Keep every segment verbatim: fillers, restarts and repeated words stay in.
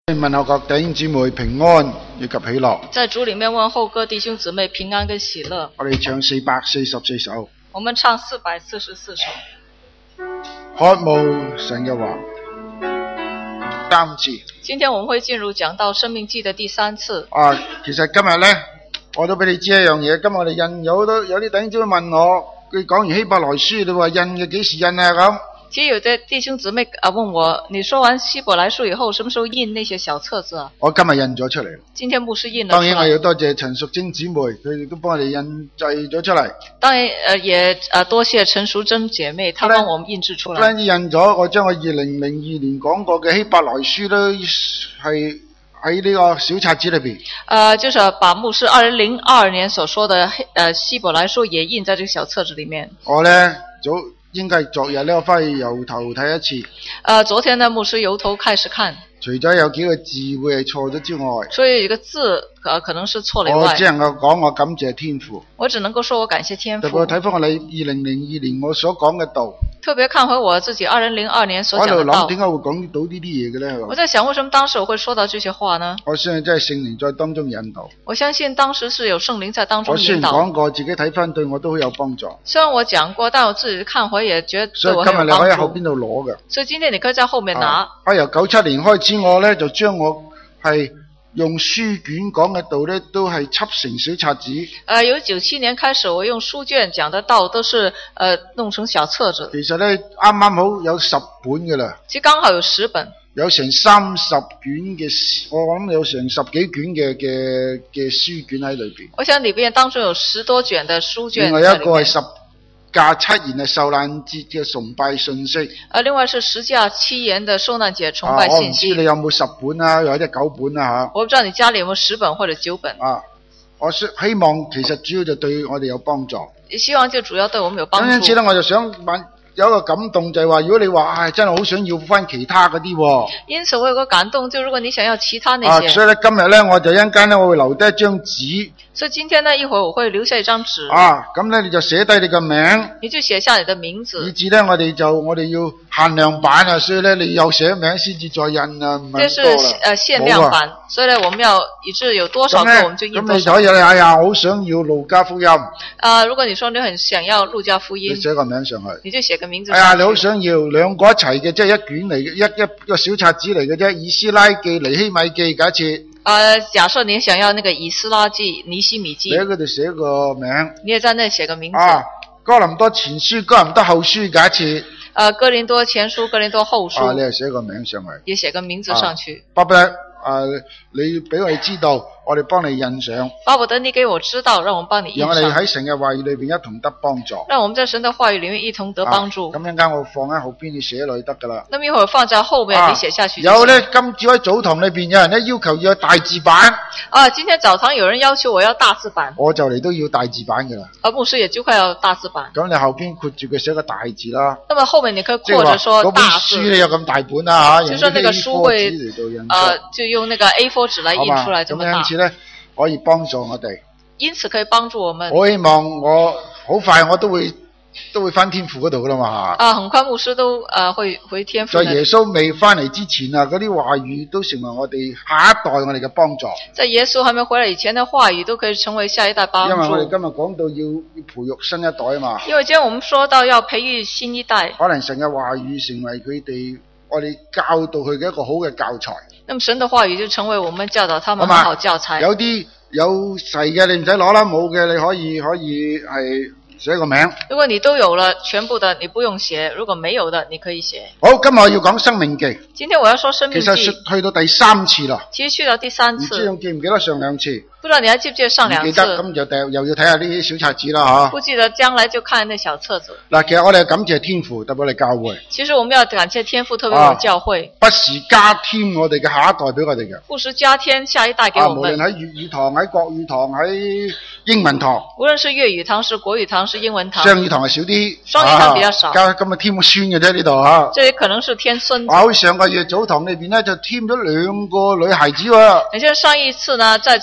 問候各弟兄姊妹平安以及喜樂。 在主裡面問候各弟兄姊妹平安跟喜樂。 我哋唱四百四十四首。 我們唱四百四十四首。 渴慕神嘅話，三次。 今天我們會進入講到申命記的第三次。 啊，其實今日呢，我都俾你知一樣嘢。今日我哋印有好多有啲弟兄姊妹問我，佢講完希伯來書，你話印嘅幾時印啊咁？ 其實有的弟兄姊妹啊問我，你說完希伯來書以後，什麼時候印那些小冊子啊？ 我今日印咗出嚟。 今天牧師印了出來。 當然我要多謝陳淑貞姊妹，佢哋都幫我哋印製咗出嚟。 當然，呃，也呃多謝陳淑貞姐妹，她幫我們印製出來。 不單止印咗，我將我二零零二年講過嘅希伯來書都係喺呢個小冊子裏邊。呃， 就是把牧師二零零二年所說的呃希伯來書也印在這個小冊子裏面。 我呢早。應該係昨日呢，我翻去由頭睇一次。 呃，昨天呢，牧師由頭開始看。除咗有幾個字會係錯咗之外， 所以有一個字呃可能是錯了以外， 我只能夠講我感謝天父。 我只能夠說我感謝天父。 特別睇翻我哋二零零二年我所講嘅道。特別看回我自己二零零二年所講嘅道。 我喺度諗點解會講到呢啲嘢嘅咧？ 我在想為什麼當時我會說到這些話呢？ 我相信真係聖靈在當中引導。 我相信當時是有聖靈在當中引導。 我雖然講過，自己睇翻對我都好有幫助。 雖然我講過，但我自己看回也覺得對我很有幫助。所以今日你可以喺後邊度攞嘅。 所以今天你可以在後面拿。 啊，由九七年開始我咧就將我係用書卷講嘅道咧，都係輯成小冊子。 呃，由九七年開始，我用書卷講的道都是呃弄成小冊子。 其實咧，啱啱好有十本嘅啦。 其實剛好有十本。 有成三十卷嘅，我諗有成十幾卷嘅嘅嘅書卷喺裏邊。 我想裏邊當中有十多卷嘅書卷。 另外一個係十架七言嘅受難節嘅崇拜信息。 呃，另外是十架七言嘅受難節崇拜信息。啊，我唔知你有冇十本啊，或者九本啊吓？ 我不知道你家裏有冇十本或者九本。 啊，我希希望其實主要就對我哋有幫助。 希望就主要對我們有幫助。 因此咧，我就想問。有一個感動就係話，如果你話唉、哎、真係好想要翻其他嗰啲、哦， 因此我有個感動，就如果你想要其他那些， 啊、所以咧今日咧我就一陣間咧我會留低一張紙。 所以今天呢，一會兒我會留下一張紙。 啊，咁咧你就寫低你個名， 你就寫下你的名字。 以至咧我哋就我哋要限量版啊，所以咧你有寫名先至再印啊，唔係多啦。這是呃限量版，啊、所以咧我們要以至有多少個我們就印多少。 咁你就可以哎呀，好想要路加福音。 啊，如果你說你很想要路加福音， 你寫個名上去， 你就寫個名字上去。 哎呀，你好想要兩個一齊嘅，即係一卷嚟嘅，一一,一個小冊子嚟嘅啫，以斯拉記、尼希米記假設。 呃，假設你想要那個以斯拉記、尼希米記， 你喺嗰度寫個名， 你也在那寫個名字。 啊，哥林多前書、哥林多後書假設。 呃，哥林多前書、哥林多後書。 啊，你係寫個名上去， 也寫個名字上去。 巴不得啊，你俾我哋知道，我哋幫你印上。 巴不得你給我知道，讓我們幫你印上。 讓我哋喺神嘅話語裏邊一同得幫助。 讓我們在神的話語裏面一同得幫助。 咁一陣間我放喺後邊，你寫落去得噶啦。 那麼一會兒放在後面，啊、你寫下去。 有咧，今朝喺早堂裏邊有人咧要求要有大字版。 啊，今天早堂有人要求我要大字版。 我就嚟都要大字版噶啦。 啊，牧師也就快要大字版。 咁你後邊括住佢寫個大字啦。 那麼後面你可以括着說大字。 嗰本書你有咁大本啊吓， 就說那個書會，呃，就用那個 A 四 紙來印出來這麼大。 咁因此咧，可以幫助我哋。 因此可以幫助我們。 我希望我好快我都會都會翻天父嗰度噶啦嘛。 啊，很快牧師都呃會回天父。 在耶穌未翻嚟之前啊，嗰啲話語都成為我哋下一代我哋嘅幫助。 在耶穌還沒回來以前的話語都可以成為下一代幫助。 因為我哋今日講到要要培育新一代啊嘛。 因為今天我們說到要培育新一代， 可能神嘅話語成為佢哋我哋教導佢嘅一個好嘅教材。 那麼神的話語就成為我們教導他們很好教材。 有啲有齊嘅你唔使攞啦，冇嘅你可以可以係寫個名。 如果你都有了全部的，你不用寫；如果沒有的，你可以寫。 好，今日我要講生命記。 今天我要說生命記。 其實去到第三次啦。 其實去到第三次。 唔知仲記唔記得上兩次？ 不知道你還記不記得上兩次？ 記得，咁就又要睇下呢啲小冊子啦吓。 不記得，將來就看那小冊子。 嗱，其實我哋感謝天父，特別我哋教會。 其實我們要感謝天父，特別我們教會。 不時加添我哋嘅下一代俾我哋嘅。 不時加添下一代給我們。 無論喺粵語堂、喺國語堂、喺英文堂。 無論是粵語堂、是國語堂、是英文堂。 雙語堂係少啲。 雙語堂比較少。 加今日添個孫嘅啫呢度吓。 這裡可能是添孫。 好，上個月早堂裏邊咧就添咗兩個女孩子喎。 你像上一次呢，在早堂呢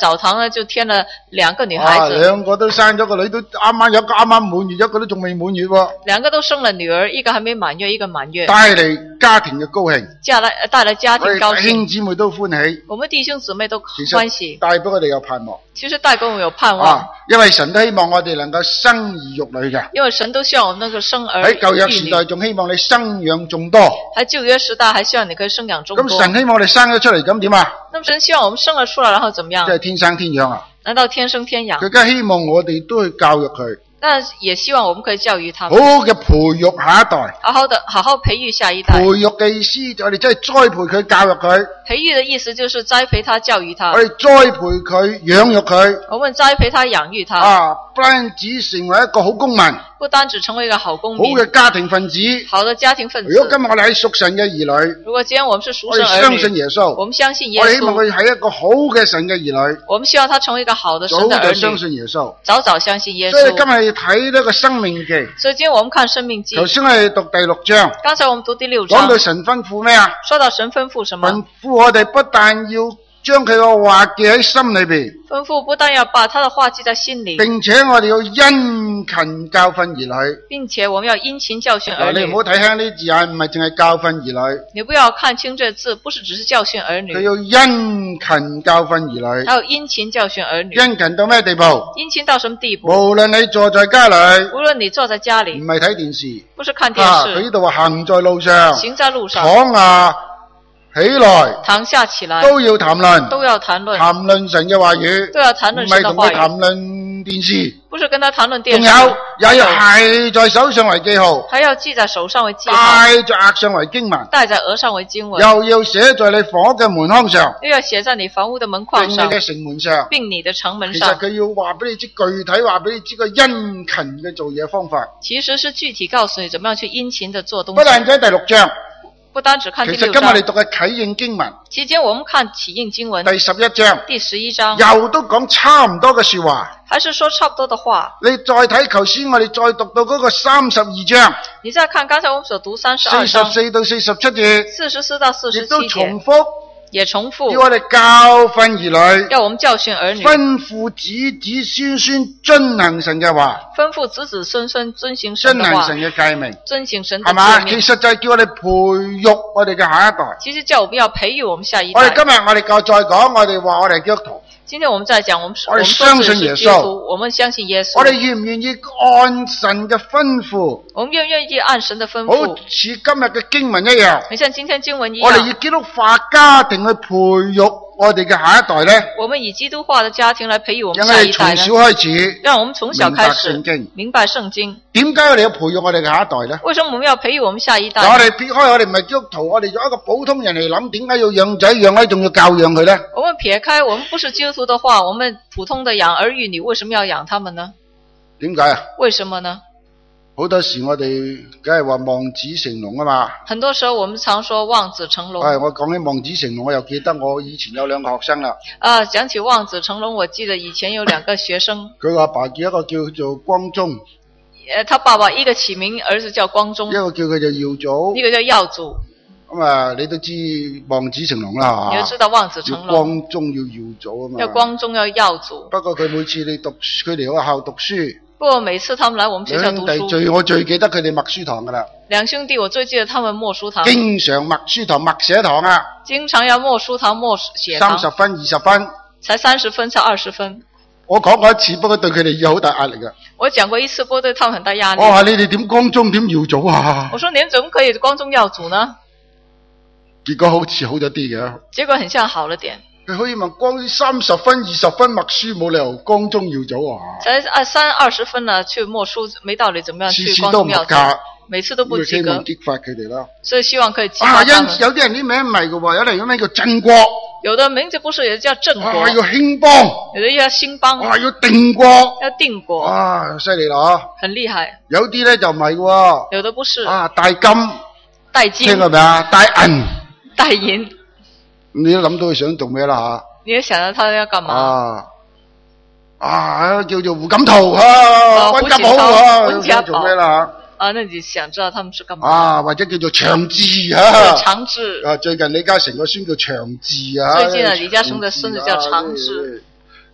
呢就添了兩個女啊， 孩子， 兩個都生咗個女，都啱啱有一個啱啱滿月，一個都仲未滿月喎， 兩個都生了女兒，一個還沒滿月，一個滿月， 帶嚟家庭嘅高興， 帶來帶來家庭高我哋弟兄興， 姊妹都歡喜， 我們弟兄姊妹都其歡喜實，帶俾我哋有盼望。 其實帶給我們有盼望， 啊，因為神都希望我哋能夠生兒育女嘅。 因為神都希望我們能夠生兒喺舊約育女， 時代仲希望你生養眾多， 喺舊約時代還希望你可以生養眾咁多。 神希望我哋生咗出嚟咁點啊？ 那麼神希望我們生了出來，然後怎麼即係樣？ 天生天養啊！ 難道天生天養？ 佢梗係希望我哋都去教育佢， 但也希望我們可以教育他好們， 嘅培育下一代。 好好的好好培育下一代。 培育嘅意思就係我哋真係栽培佢、教育佢， 培育的意思就是栽培他、教育他我。哋栽培佢、養育佢， 我們栽培他、養育他， 啊，不單止成為一個好公民、好不單只成為一個好公民、 嘅家庭分子。 好的家庭分子。 如果今日我哋係屬神嘅兒女， 如果今天我們是屬我哋神兒相信女， 耶穌， 我們相信耶我哋希望穌， 佢係一個好嘅神嘅兒女， 我們希望他成為一個好的神早的就相兒女， 信耶穌。 早早相信耶所以今穌。 日要睇呢個生命記。 所以今天我們看《生命記》， 頭先我哋讀第六章， 剛才我們讀第六講章到，神吩咐咩啊？ 說到神吩咐什麼？ 吩咐我哋不但要將佢個話記喺心裏邊， 吩咐不但要把他的話記在心裏， 並且我哋要殷勤教訓兒女。 並且我們要殷勤教訓兒嗱，你唔好女。 睇輕呢字眼，唔係淨係教訓兒女， 你不要看清這字，不是只是教訓兒女， 佢要殷勤教訓兒女。 還有殷勤教訓兒女。 殷勤到咩地步？ 殷勤到什麼地步？ 無論你坐在家裏， 無論你坐在家裏， 唔係睇電視， 不是看電啊，佢呢視， 度話行在路上， 行在路上， 躺下起來， 躺下起來， 都要談論， 都要談論， 談論神嘅話語， 都要談論唔係神的話語， 同佢談論電視。 不是跟他談論電仲有視， 也要繫在手上為記號， 還要記在手上為記號， 戴在額上為經文， 戴在額上為經文， 又要寫在你房屋嘅門框上， 又要寫在你房屋的門並框上， 你嘅城門上。 並你的城門其實上。 佢要話俾你知，具體話俾你知個殷勤嘅做嘢方法。 其實是具體告訴你怎麼樣去殷勤的做東不但西， 止第六章， 不單只看其第六章實今日你。讀嘅啟應經文期間我們看啟應經文第十一章， 第十一章， 又都講差唔多嘅說話。 還是說差不多的話。 你再睇頭先我哋再讀到嗰個三十二章， 你再看剛才我們所讀三十四二章， 十四到四十七節， 四十四到四亦都十七節， 重複也重要複我哋教訓兒女， 要我們教訓兒女， 吩咐子子孫孫遵行神嘅話， 吩咐子子孫孫遵行神的話遵行神，嘅誡命， 遵行神的係嘛？ 誡命。 其實就係叫我哋培育我哋嘅下一代。 其實叫我們要培育我們下一我哋代。 今日我哋再再講，我哋話我哋係基督徒， 今天我們在講，我們是我哋我們說相自己信耶穌是基督徒，我們相信耶穌。 我哋願唔願意按神嘅吩咐， 我們願不願意按神的吩好咐， 似今日嘅經文一樣， 你像今天經文一我哋以樣， 基督化家庭去培育我哋嘅下一代呢？ 我們以基督化的家庭來培育我們讓我哋下一代呢從小？開始讓我們從小開明白始聖經。 明白聖經。 點解我哋要培育我哋嘅下一代呢？ 為什麼我們要培育我們下一代嗱，我呢？ 哋撇開我哋唔係基督徒，我哋做一個普通人嚟諗，點解要養仔養女，仲要教養佢呢？ 我們撇開我們不是基督徒的話，我們普通的養兒育女，為什麼要養他們呢？ 點解啊？ 為什麼呢？ 好多時我哋梗係話望子成龍啊嘛。 很多時候我們常說望子成龍。 係我講起望子成龍，我又記得我以前有兩個學生啦。 啊，講起望子成龍，我記得以前有兩個學生， 佢阿爸叫一個叫做光宗， 呃，他爸爸一個起名兒子叫光宗一，個叫佢做耀祖。 一個叫耀祖。 咁啊，你都知望子成龍啦嚇。 你都知道望子要成龍， 光宗要耀祖啊嘛。 要光宗要耀祖。 不過佢每次你讀佢哋學校讀書， 不過每次他們來我們學校兩弟讀書， 最我最記得佢哋默書堂噶啦， 兩兄弟我最記得他們默書堂， 經常默書堂默寫堂啊， 經常要默書堂默寫堂， 三十分二十分。 才三十分才二十分。 我講過一次，不過對佢哋有好大壓力噶。 我講過一次，不過對他們很大壓力。 我話你哋點光宗點耀祖啊？ 我說你們怎麼可以光宗耀祖呢？ 結果好似好咗啲嘅。 結果很像好了點， 佢可以問光三十分二十分默書，冇理由光宗耀祖啊！ 才二三二十分呢去默書，沒道理，怎麼樣去次次都唔光宗耀祖？ 合， 每次都不及格希望，激發佢哋啦。 所以希望可以激啊，有發他們。 有啲人啲名唔係嘅喎，有啲人嘅名叫鎮國， 有的名字不是也叫鄭國， 啊要興邦， 有的叫興邦， 啊要定國， 要定國， 啊犀利啦！ 很厲害。 有啲咧就唔係喎， 有的不是， 啊大金， 帶金聽過未啊？大銀， 帶銀， 你都諗到佢想做咩啦你也想到他要幹吓？ 嘛？ 啊啊叫做胡錦濤啊， 啊温家寶胡錦啊， 濤温家寶做咩啦啊，那你想知道他們是幹嘛？ 啊，或者叫做長治叫啊。 長治， 啊，最近李嘉誠個孫叫長治啊。 最近啊李嘉誠的孫子叫長治。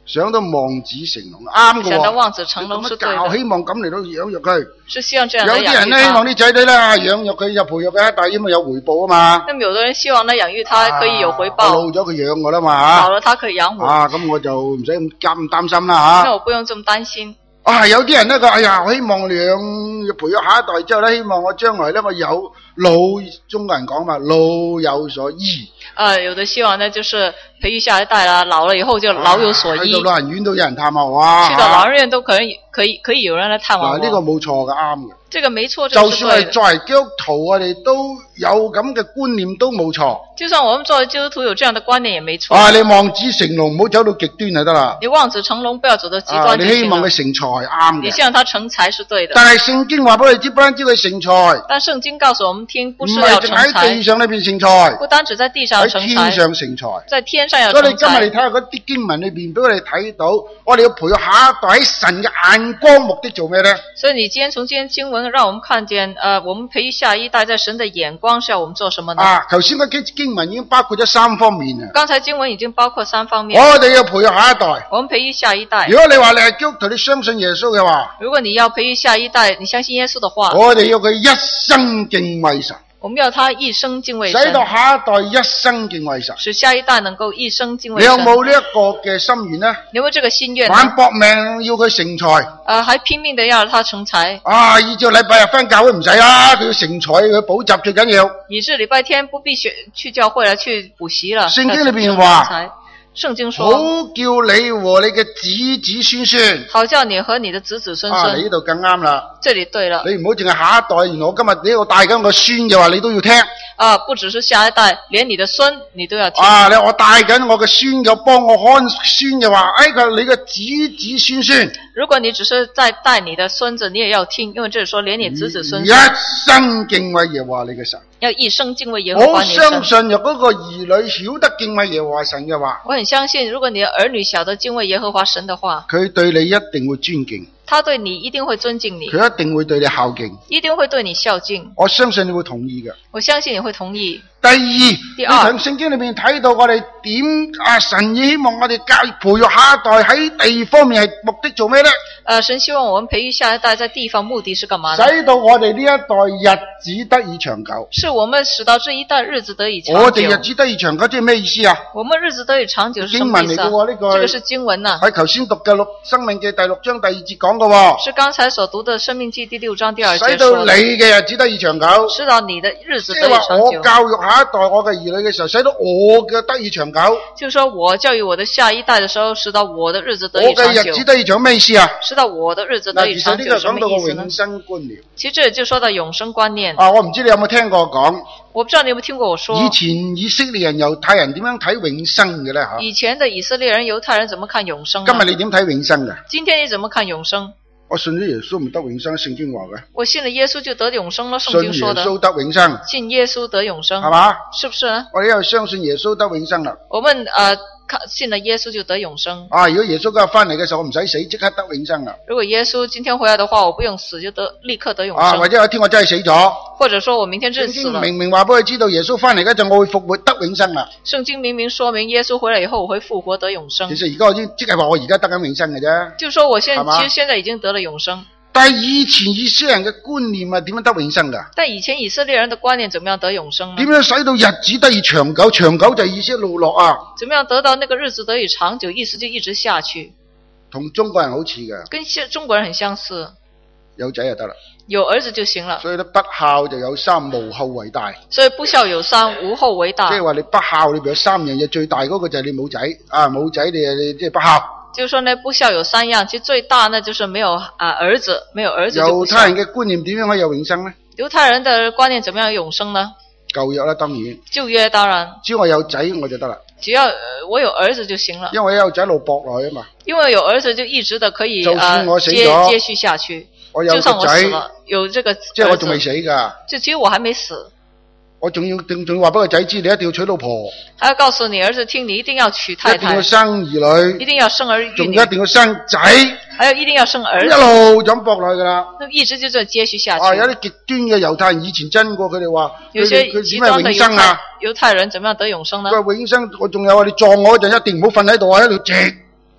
想到望子成龍，啱嘅想到喎。 望子成龍是對教的， 希望咁嚟到養育佢。 是希望這樣有來養育啲人咧希望他。 啲仔女啦養育佢就培育佢一代，因為有回報啊嘛。 那麼有的人希望呢養育他可以有回啊我老報， 咗佢養我啦嘛老了他可以養我， 啊，咁我就唔使咁咁擔心啦吓。 那我不用這麼擔心。 啊，有啲人咧佢哎呀，我希望養培育下一代之後咧，希望我將來咧我有老，中國人講嘛，老有所依。 呃，有的希望呢，就是培育下一代啦，老了以後就老有所依。 去到老人院都有人探下我啊。 去到老人院都可以可以可以有人來探望我。 嗱，呢個冇錯嘅，啱嘅。 這個沒錯，這就個是對的。 算係作為基督徒，我哋都有咁嘅觀念都冇錯。 就算我們作為基督徒有這樣的觀念也沒錯。 啊，你望子成龍，唔好走到極端就得啦。 你望子成龍，不要走到極啊， 端就行了。 你希望佢成才，啱嘅。 你希望他成才是對的。 但係聖經話俾你知，不單止佢成才， 但聖經告訴我們聽，不唔是要成係淨喺才地，上呢邊成才， 不單只在地上成喺天才， 上成才。 在天上要所以你成才。 今日你睇下嗰啲經文裏邊，俾我哋睇到，我哋要培育下一代喺神嘅眼光，目的做咩呢？ 所以你今天從今天經文讓我們看見，呃，我們培育下一代在神的眼光是要我們做什麼呢？ 啊，頭先嗰啲經文已經包括咗三方面啊。 剛才經文已經包括三方面。 我哋要培育下一代。 我們培育下一代。 如果你話你係基督徒，你相信耶穌嘅話， 如果你要培育下一代，你相信耶穌的話， 我哋要佢一生敬畏神， 我們要他一生敬畏使神， 到下一代一生敬畏神。 使下一代能夠一生敬畏你神。 有冇呢一個嘅心願呢？ 你有冇這個心願呢？ 玩搏命要佢成才， 呃，還拼命的要他成才， 啊！以至禮拜日翻教會唔使啦，佢要成才，佢補習最緊要。 以致禮拜天不必學去教會了，去補習了。 聖經裏邊要話成才，聖經說， 好叫你和你嘅子子孫孫。 好叫你和你的子子孫啊， 孫。 你呢度更啱啦！ 這裡對了。 你唔好淨係下一代，原來我今日呢個帶緊個孫嘅話，你都要聽。 啊，不只是下一代，連你的孫你都要聽。 啊，你我帶緊我嘅孫嘅，幫我看孫嘅話，哎佢你嘅子子孫孫。 如果你只是在帶你的孫子，你也要聽，因為這裡說連你子子孫一孫生敬畏耶和華你嘅神。 要一生敬畏耶和我華你的神。 相信若嗰個兒女曉得敬畏耶和華神嘅話， 我很相信，如果你的兒女曉得敬畏耶和華神的話， 佢對你一定會尊敬， 他對你一定會尊敬你， 佢一定會對你孝敬。 一定會對你孝敬。 我相信你會同意嘅。 我相信你會同意。 第二， 第二你從聖經裏面睇到我哋點啊，神希望我哋教培育下一代喺地方面係目的做咩呢？ 呃，神希望我們培育下一代在地方目的是幹嘛呢？ 使到我哋呢一代日子得以長久。 是我們使到這一代日子得以長久。 我哋日子得以長久，即係咩意思啊？ 我們日子得以長久是什經文嚟麼意思啊？ 嘅喎呢個， 這個是經文啊， 喺頭先讀嘅六《生命記》第六章第二節講嘅喎。 是剛才所讀的《生命記》第六章第二節使到你說的， 嘅日子得以長久。 使到你的日子即係話得以長久。 我教育下一代我嘅兒女嘅時候，使到我嘅得以長久。 就是說我教育我的下一代的時候，使到我的日子我得以長久嘅日子。得以長咩意思啊？ 使到我的日子嗱，其實得以長久， 呢個講到什麼意思呢個永？生觀念。 其實這就說到永生觀念。 啊，我唔知你有冇聽過講， 我不知道你有沒有聽過我說， 以前以色列人、猶太人點樣睇永生嘅咧吓？ 以前的以色列人、猶太人怎麼看永生啊？ 今日你點睇永生嘅？ 今天你怎麼看永生？ 我信咗耶穌唔得永生，聖經話嘅。 我信了耶穌就得永生了，聖信耶經說的。 穌得永生， 信耶穌得永生， 係嘛？ 是不是呢？ 我哋又相信耶穌得永生啦。 我們呃看信了耶穌就得永生。 啊，如果耶穌今日翻嚟嘅時候，我唔使死，即刻得永生啦。 如果耶穌今天回來的話，我不用死就得立刻得永啊， 生。 或者有一天我真係死咗， 或者說我明天真聖經死了。 明明話俾佢知道耶穌翻嚟嗰陣，我會復活得永生啦。 聖經明明說明耶穌回來以後我會復活得永生。 其實而家我知，即係話我而家得緊永生嘅啫。 就是說我現係嘛其實現在已經得了永生。 但係以前以色列人嘅觀念係點樣得永生噶？ 但以前以色列人的觀念怎麼樣得永生呢？ 點樣使到日子得以長久？長久就係意思一路落啊， 怎麼樣得到那個日子得以長久？意思就一直下去。 同中國人好似嘅， 跟現中國人很相似， 有仔就得啦。 有兒子就行了。 所以咧，不孝就有三，無後為大。 所以不孝有三，無後為大。 即係話你不孝裏邊有三樣嘢，最大嗰個就係你冇仔啊，冇仔你你即係不孝。 就是說呢，不孝有三樣，其實最大呢就是沒有啊兒子，沒有兒子就不孝。 猶太人嘅觀念點樣可以有永生呢？ 猶太人的觀念怎麼樣有永生呢？ 舊約啦，當然。 舊約當然， 只要我有仔我就得啦， 只要、呃、我有兒子就行了。 因為有仔一路搏落去啊嘛。 因為有兒子就一直的可以就算我死接咗接續下去。 我有就算個仔， 我死了，有這個兒子， 即係我仲未死噶， 就其實我還沒死。 我仲要仲仲要話俾個仔知，你一定要娶老婆， 還要告訴你兒子聽，你一定要娶太太， 一定要生兒女， 一定要生兒育女， 仲一定要生仔， 還有一定要生兒一子， 路咁搏落去噶啦。 那一直就這樣接續下去。 啊，有啲極端嘅猶太人以前真過，佢哋話有些佢佢點極端的猶太係永生啊？ 猶太人怎麼樣得永生呢？ 佢話永生，我仲有啊！你撞我嗰陣一定唔好瞓喺度啊，喺度直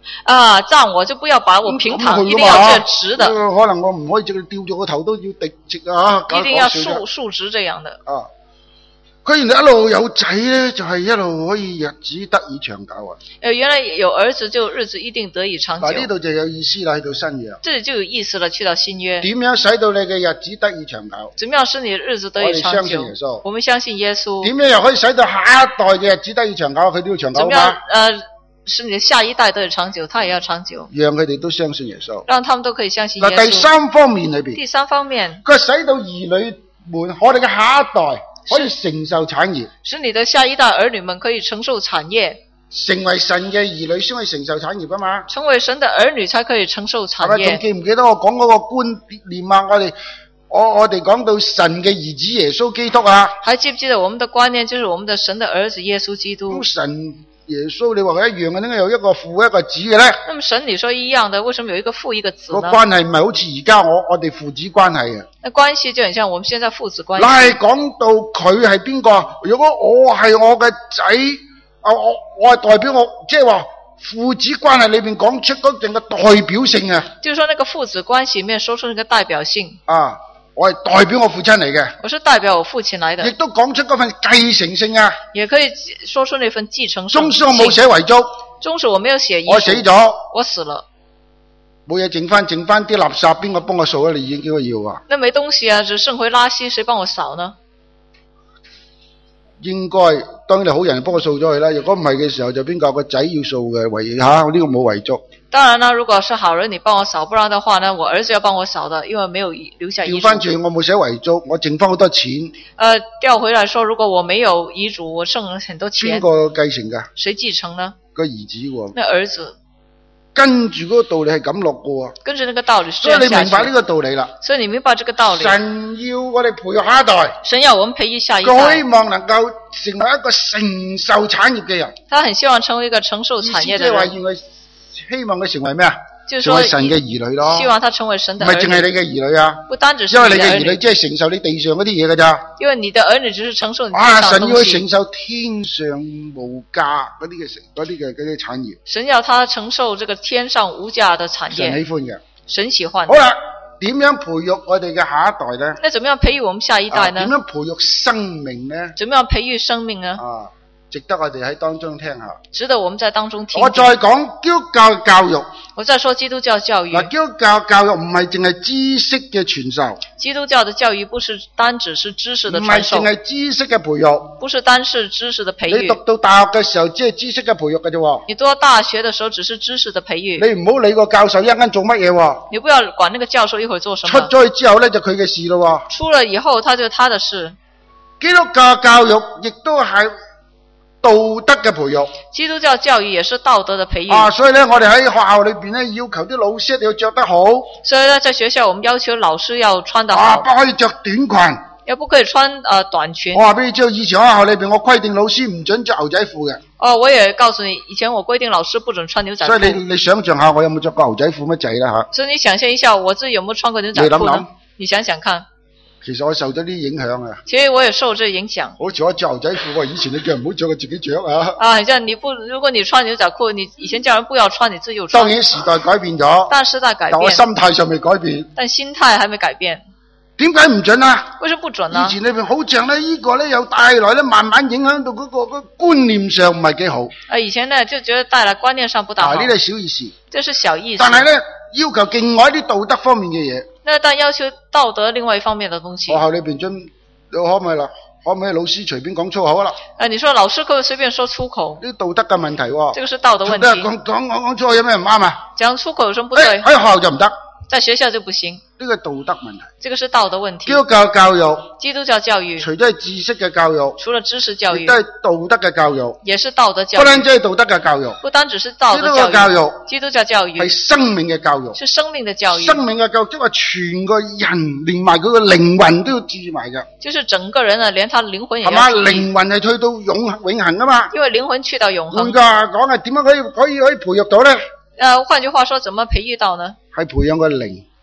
啊，葬我就不要把我平躺， 咁一定要這直的， 可能我唔可以直吊住個頭都要直直啊， 一定要豎豎直這樣的。 啊，佢原來一路有仔咧，就係、是、一路可以日子得以長久啊。 誒，原來有兒子就日子一定得以長久。 嗱，呢度就有意思啦，去到新約。 這裡就有意思了，去到新約。 點樣使到你嘅日子得以長久？ 怎麼樣使你的日子得以長久？ 我哋相信耶穌。 我們相信耶穌。 點樣又可以使到下一代嘅日子得以長久？佢都要長久嘛。 怎麼樣？呃，使你的下一代得以長久，他也要長久。 讓佢哋都相信耶穌。 讓他們都可以相信耶穌。 嗱，第三方面裏邊。 第三方面。 佢使到兒女們，我哋嘅下一代可以承受產業。 使你的下一代兒女們可以承受產業。 成為神嘅兒女先可以承受產業噶嘛？ 成為神的兒女才可以承受產業。 仲記唔記得我講嗰個觀念啊？我哋我我哋講到神嘅兒子耶穌基督啊？ 還記唔記得我們的觀念就是我們的神的兒子耶穌基督？ 咁神耶穌你話佢一樣嘅，點解有一個父一個子嘅咧？ 那麼神你說一樣的，為什麼有一個父一個子呢？ 個關係唔係好似而家我我哋父子關係嘅。 那關係就很像我們現在父子關係。 嗱，係講到佢係邊個？如果我係我嘅仔。啊！我我係代表我，即係話父子關係裏邊講出嗰種嘅代表性啊。 就是說，那個父子關係裏面說出那個代表性。 啊，我係代表我父親嚟嘅。 我是代表我父親來的。 亦都講出嗰份繼承性啊。 也可以說出那份繼承性。 終使我冇寫遺囑。 終使我沒有寫遺囑。 我死咗。 我死了。 冇嘢剩翻，剩翻啲垃圾，邊個幫我掃啊？你已經叫我要啊？ 那沒東西啊，只剩回垃圾，誰幫我掃呢？ 應該當然係好人幫我掃咗佢啦。如果唔係嘅時候，就邊個個仔要掃嘅遺吓？我呢個冇遺囑。 當然啦，如果是好人，你幫我掃，不然的話呢，我兒子要幫我掃的，因為沒有留下遺囑。調翻轉， 我冇寫遺囑，我剩翻好多錢。 呃，調回來說，如果我沒有遺囑，我剩了很多錢。 邊個繼承噶？ 誰繼承呢？ 個兒子喎。 那兒子。 跟住嗰個道理係咁落嘅喎， 跟住那個道理， 所以你明白呢個道理啦。 所以你明白這個道理。 神要我哋培育下一代， 神要我們培育下一代， 佢希望能夠成為一個承受產業嘅人。 他很希望成為一個承受產業嘅人。 即係話，願佢希望佢成為咩啊？ 就是成為神嘅兒女咯。 希望他成為神的兒女。 唔係淨係你嘅兒女啊。 不單止是因為你嘅兒女即係承受你地上嗰啲嘢㗎咋。 因為你的兒女只是承受你地啊， 上的東西。 神要佢承受天上無價嗰啲嘅嗰啲嘅嗰啲產業。 神要他承受這個天上無價的產業。 神喜歡嘅。 神喜歡。 好啦，點樣培育我哋嘅下一代咧？ 那怎麼樣培育我們下一代呢？ 點樣培育生命呢？ 怎麼樣培育生命呢？ 啊，值得我哋喺當中聽下。 值得我們在當中聽。 我再講基督教教育。 我再說基督教教育。 嗱，基督教教育唔係淨係知識嘅傳授。 基督教的教育不是單只是知識的傳授。 唔係淨係知識嘅培育。 不是單是知識的培育。 你讀到大學嘅時候，只係知識嘅培育嘅啫。 你讀到大學嘅時候，只是知識的培育。 你唔好理個教授一陣間做乜嘢。 你不要管那個教授一會兒做什麼。 出咗去之後咧，就佢嘅事咯。 出了以後，他就他的事。 基督教教育亦都係道德嘅培育。 基督教教育也是道德的培育。 啊，所以咧，我哋喺學校裏邊咧，要求啲老師一定要着得好。 所以呢，在學校我們要求老師要穿得好。 啊，不可以着短裙。 又不可以穿呃短裙。 我話俾你知道，以前學校裏邊我規定老師唔准着牛仔褲嘅。 哦，我也告訴你，以前我規定老師不准穿牛仔褲。 所以你你想象下，我有冇着過牛仔褲乜滯啦吓？ 所以你想象一下，我自己有冇穿過牛仔褲呢？ 你諗諗， 你想想看。 其實我受咗啲影響啊。 其實我也受這影響。好似我着牛仔褲，我以前你叫人唔好着，我自己着啊。 啊，你你不，如果你穿牛仔褲，你以前叫人不要穿，你自己又穿。 當然時代改變咗。 但時代改變。 但我心態上未改變。 但心態還沒改變。 點解唔准啊？ 為什麼不准啊？ 以前裏邊好像咧，呢個咧又帶來咧，慢慢影響到嗰個個觀念上唔係幾好。 啊，以前呢就覺得帶來觀念上不大好。 呢啲係小意思。 這是小意思。 但係咧，要求另外一啲道德方面嘅嘢。 那但要求道德另外一方面的東西。 學校裏邊准，可唔可以啦？可唔可以老師隨便講粗口啦？ 啊，你說老師可唔可以隨便說粗口？ 呢道德嘅問題喎。 這個是道德問題。 講講講講粗口有咩唔啱啊？ 講粗口有什麼不對？ 喺學校就唔得。 在學校就不行。 呢個道德問題。 這個是道德問題。 基督教教育。 基督教教育。 除咗係知識嘅教育。 除了知識教育。 亦都係道德嘅教育。 也是道德教育。 不單止係道德嘅教育。 不單只是道德教育。 教育。 基督教教育。 係生命嘅教育。 是生命的教育。 生命嘅教育即係話全個人連埋佢個靈魂都要注意埋嘅。 就是整個人啊，連他靈魂也要注意。 係嘛？靈魂係去到永永恆噶嘛？ 因為靈魂去到永恆。 換句話講係點樣可以可以可以培育到咧？ 呃，換句話說，怎麼培育到呢？ 係培養個靈。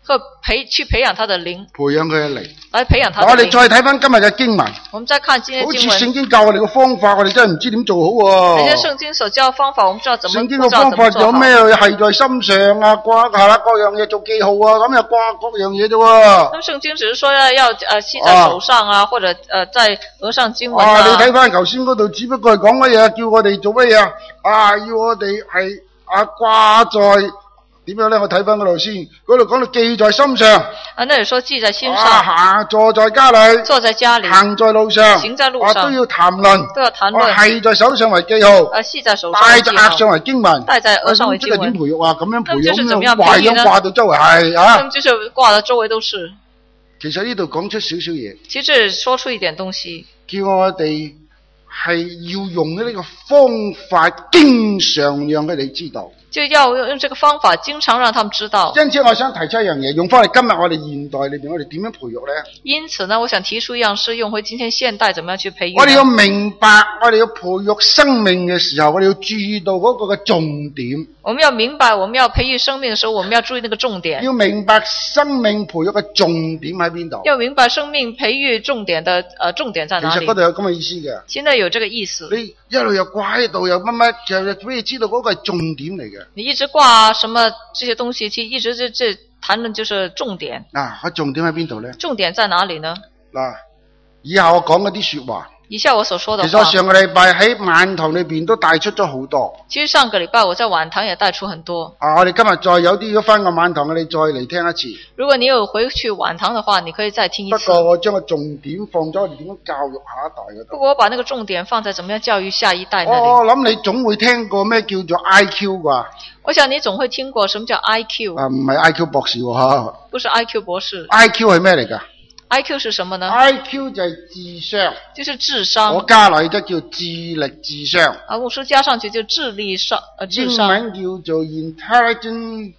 和培去培養他的靈， 培養佢嘅靈。 來培養他的我哋靈。 再睇翻今日嘅經文， 我們再看今天好似經文， 聖經教我哋嘅方法，我哋真係唔知點做好喎。 那些聖經所教的方法，我們知道怎麼聖經不知道嘅方法怎麼做好。 有咩係在心上啊？掛係啦，各樣嘢做記號啊，咁又掛各樣嘢啫喎。 那麼聖經只是說要要呃繫在手上啊，啊或者呃在額上經文啊。 啊，你睇翻頭先嗰度，只不過係講乜嘢？叫我哋做乜嘢啊？啊，要我哋係啊掛在。點樣咧？我睇翻嗰度先，嗰度講到記在心上。 啊，那裡說記在心上。 啊，行坐在家裏， 坐在家裡， 行在路上， 行在路上， 啊、都要談論， 都要談論。 啊，係在手上為記號， 啊，繫在手上戴為記號， 在額上為經文， 戴在額上為經文。 咁即係點培育啊？咁樣培育咁就是怎麼樣咁樣掛樣掛到周圍係啊？ 咁就是掛到周圍都是。 其實呢度講出少少嘢， 其實說出一點東西， 叫我哋係要用呢個方法，經常讓佢哋知道。 就要用這個方法，經常讓他們知道。 因此，我想提出一樣嘢，用翻嚟今日我哋現代裏邊，我哋點樣培育呢？ 因此呢，我想提出一樣是用回今天現代，怎麼樣去培育？ 我哋要明白，我哋要培育生命嘅時候，我哋要注意到嗰個嘅重點。 我們要明白，我們要培育生命的時候，我們要注意那個重點。 要明白生命培育嘅重點喺邊度？ 要明白生命培育重點的，呃，重點在哪裡？ 其實嗰度有咁嘅意思嘅。 現在有這個意思。 你一路又掛喺度，又乜乜，就俾你知道嗰個係重點嚟嘅。 你一直掛什麼這些東西，其實一直這這談論就是重點。 嗱、啊，重點喺邊度咧？ 重點在哪裡呢？ 嗱、啊，以下我講嗰啲說話。 以下我所說的話， 其實我上個禮拜喺晚堂裏邊都帶出咗好多。 其實上個禮拜我在晚堂也帶出很多。 啊，我哋今日再有啲如果翻個晚堂，我哋再嚟聽一次。 如果你有回去晚堂的話，你可以再聽一次。 不過我將個重點放咗我哋點樣教育下一代嗰度。 不過我把那個重點放在怎麼樣教育下一代那裡。 我諗你總會聽過咩叫做 I Q 啩？ 我想你總會聽過什麼叫 I Q。 啊，唔係 I Q 博士喎吓。 不是 I Q 博士。 I Q 係咩嚟㗎 ？I Q 是什麼呢 ？I Q 就係智商， 就是智商。 我加落去就叫智力智商。 啊，牧師加上去就智力上，呃，智商。 英文叫做 intelligence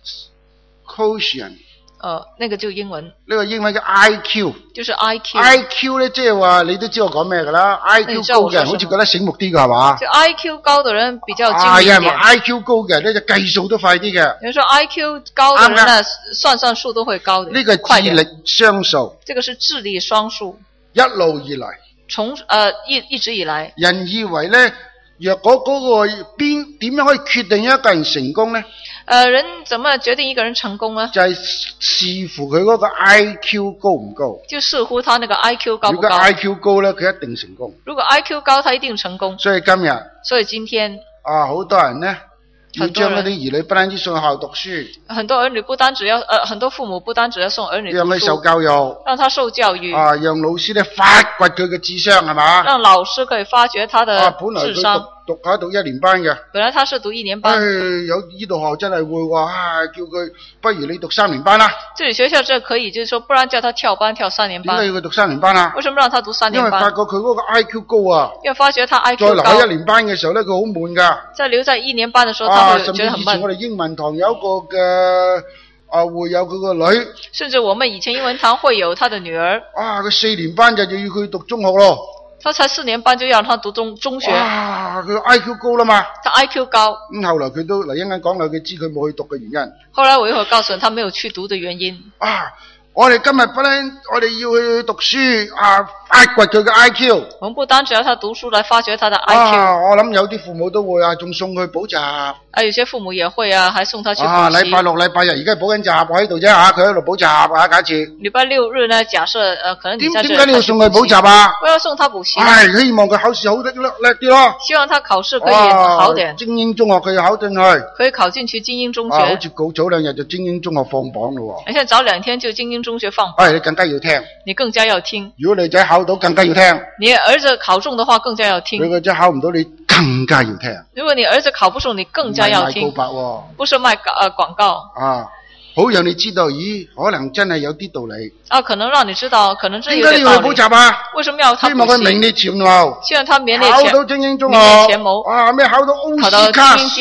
quotient。 呃，那個就英文。 呢個英文叫 I Q。就是 I Q。 I Q 咧，即係話你都知我講咩㗎啦。I Q 高嘅人好似覺得醒目啲㗎係嘛？ 就 I Q 高的人比較精明一點。 係啊，I Q 高嘅人咧就計數都快啲嘅。 有人說 I Q 高的人呢，算算數都會高啲。 呢個智力雙數。 這個是智力雙數。 一路以嚟。 從呃一一直以來。 人以為咧，若果嗰個邊點樣可以決定一個人成功咧？ 呃，人怎麼決定一個人成功呢？ 就係視乎佢嗰個 I Q 高唔高。 就視乎他那個 I Q 高不高。 如果 I Q 高咧，佢一定成功。 如果 I Q 高，他一定成功。 所以今日。 所以今天。 啊，好多人咧。要將嗰啲兒女不單止送去學校讀書， 很多兒女不單只要，呃，很多父母不單只要送兒女讀書， 讓佢受教育， 讓他受教育， 啊，讓老師咧發掘佢嘅智商係嘛？ 讓老師可以發掘他的智商。 啊，讀下讀一年班嘅， 本來他是讀一年班。 唉，有呢度學校真係會話，啊，叫佢不如你讀三年班啦。 這裏學校這可以，就是說，不然叫他跳班跳三年班。 點解要佢讀三年班啊？ 為什麼讓他讀三年班？ 因為發覺佢嗰個 I Q 高啊。 因為發覺他 I Q 高。 再留喺一年班嘅時候咧，佢好悶噶。 在留在一年班嘅時候，他會覺得很悶。啊，甚至以前我哋英文堂有一個嘅啊，會有佢個女。 甚至我們以前英文堂會有他的女兒。 啊，佢四年班就要佢讀中學咯。 他才四年班就要讓他讀中中學。 哇，佢 I Q 高啦嘛。 他 I Q 高。咁後來佢都嚟一陣講啦，佢知佢冇去讀嘅原因。 後來我一會告訴他沒有去讀的原因。 啊，我哋今日不能，我哋要去讀書啊，發掘佢嘅 I Q。 我們不單只要他讀書來發掘他的 I Q。 啊，我諗有啲父母都會啊，仲送佢補習。 啊，有些父母也會啊，還送他去補習。 啊，禮拜六、禮拜日而家補緊習，我喺度啫吓，佢喺度補習啊，假設。 禮拜六日呢？假設呃，可能你在這。 點解你要送佢補習啊？ 我要送他補習。 唉，希望佢考試好得叻啲咯。 希望他考試可以好點。 精英中學佢要考進去。 可以考進去精英中學。 啊，好似早早兩日就精英中學放榜咯。 而且早兩天就精英中學放榜。 唉，你更加要聽。 你更加要聽。 如果女仔考到，更加要聽。 你兒子考中的話，更加要聽。 如果真考唔到，你更加要聽。 如果你兒子考不中，你更加要聽。 唔係賣告白喎， 不是賣呃廣告。 啊，好讓你知道，咦，可能真係有啲道理。 啊，可能讓你知道，可能真有點道理。 點解你要去補習啊？ 為什麼要他補習？ 希望佢名列前茅。 希望他名列前。 考到精英中學。 名列前茅。 啊，咩考到奧斯卡？ 考到精英階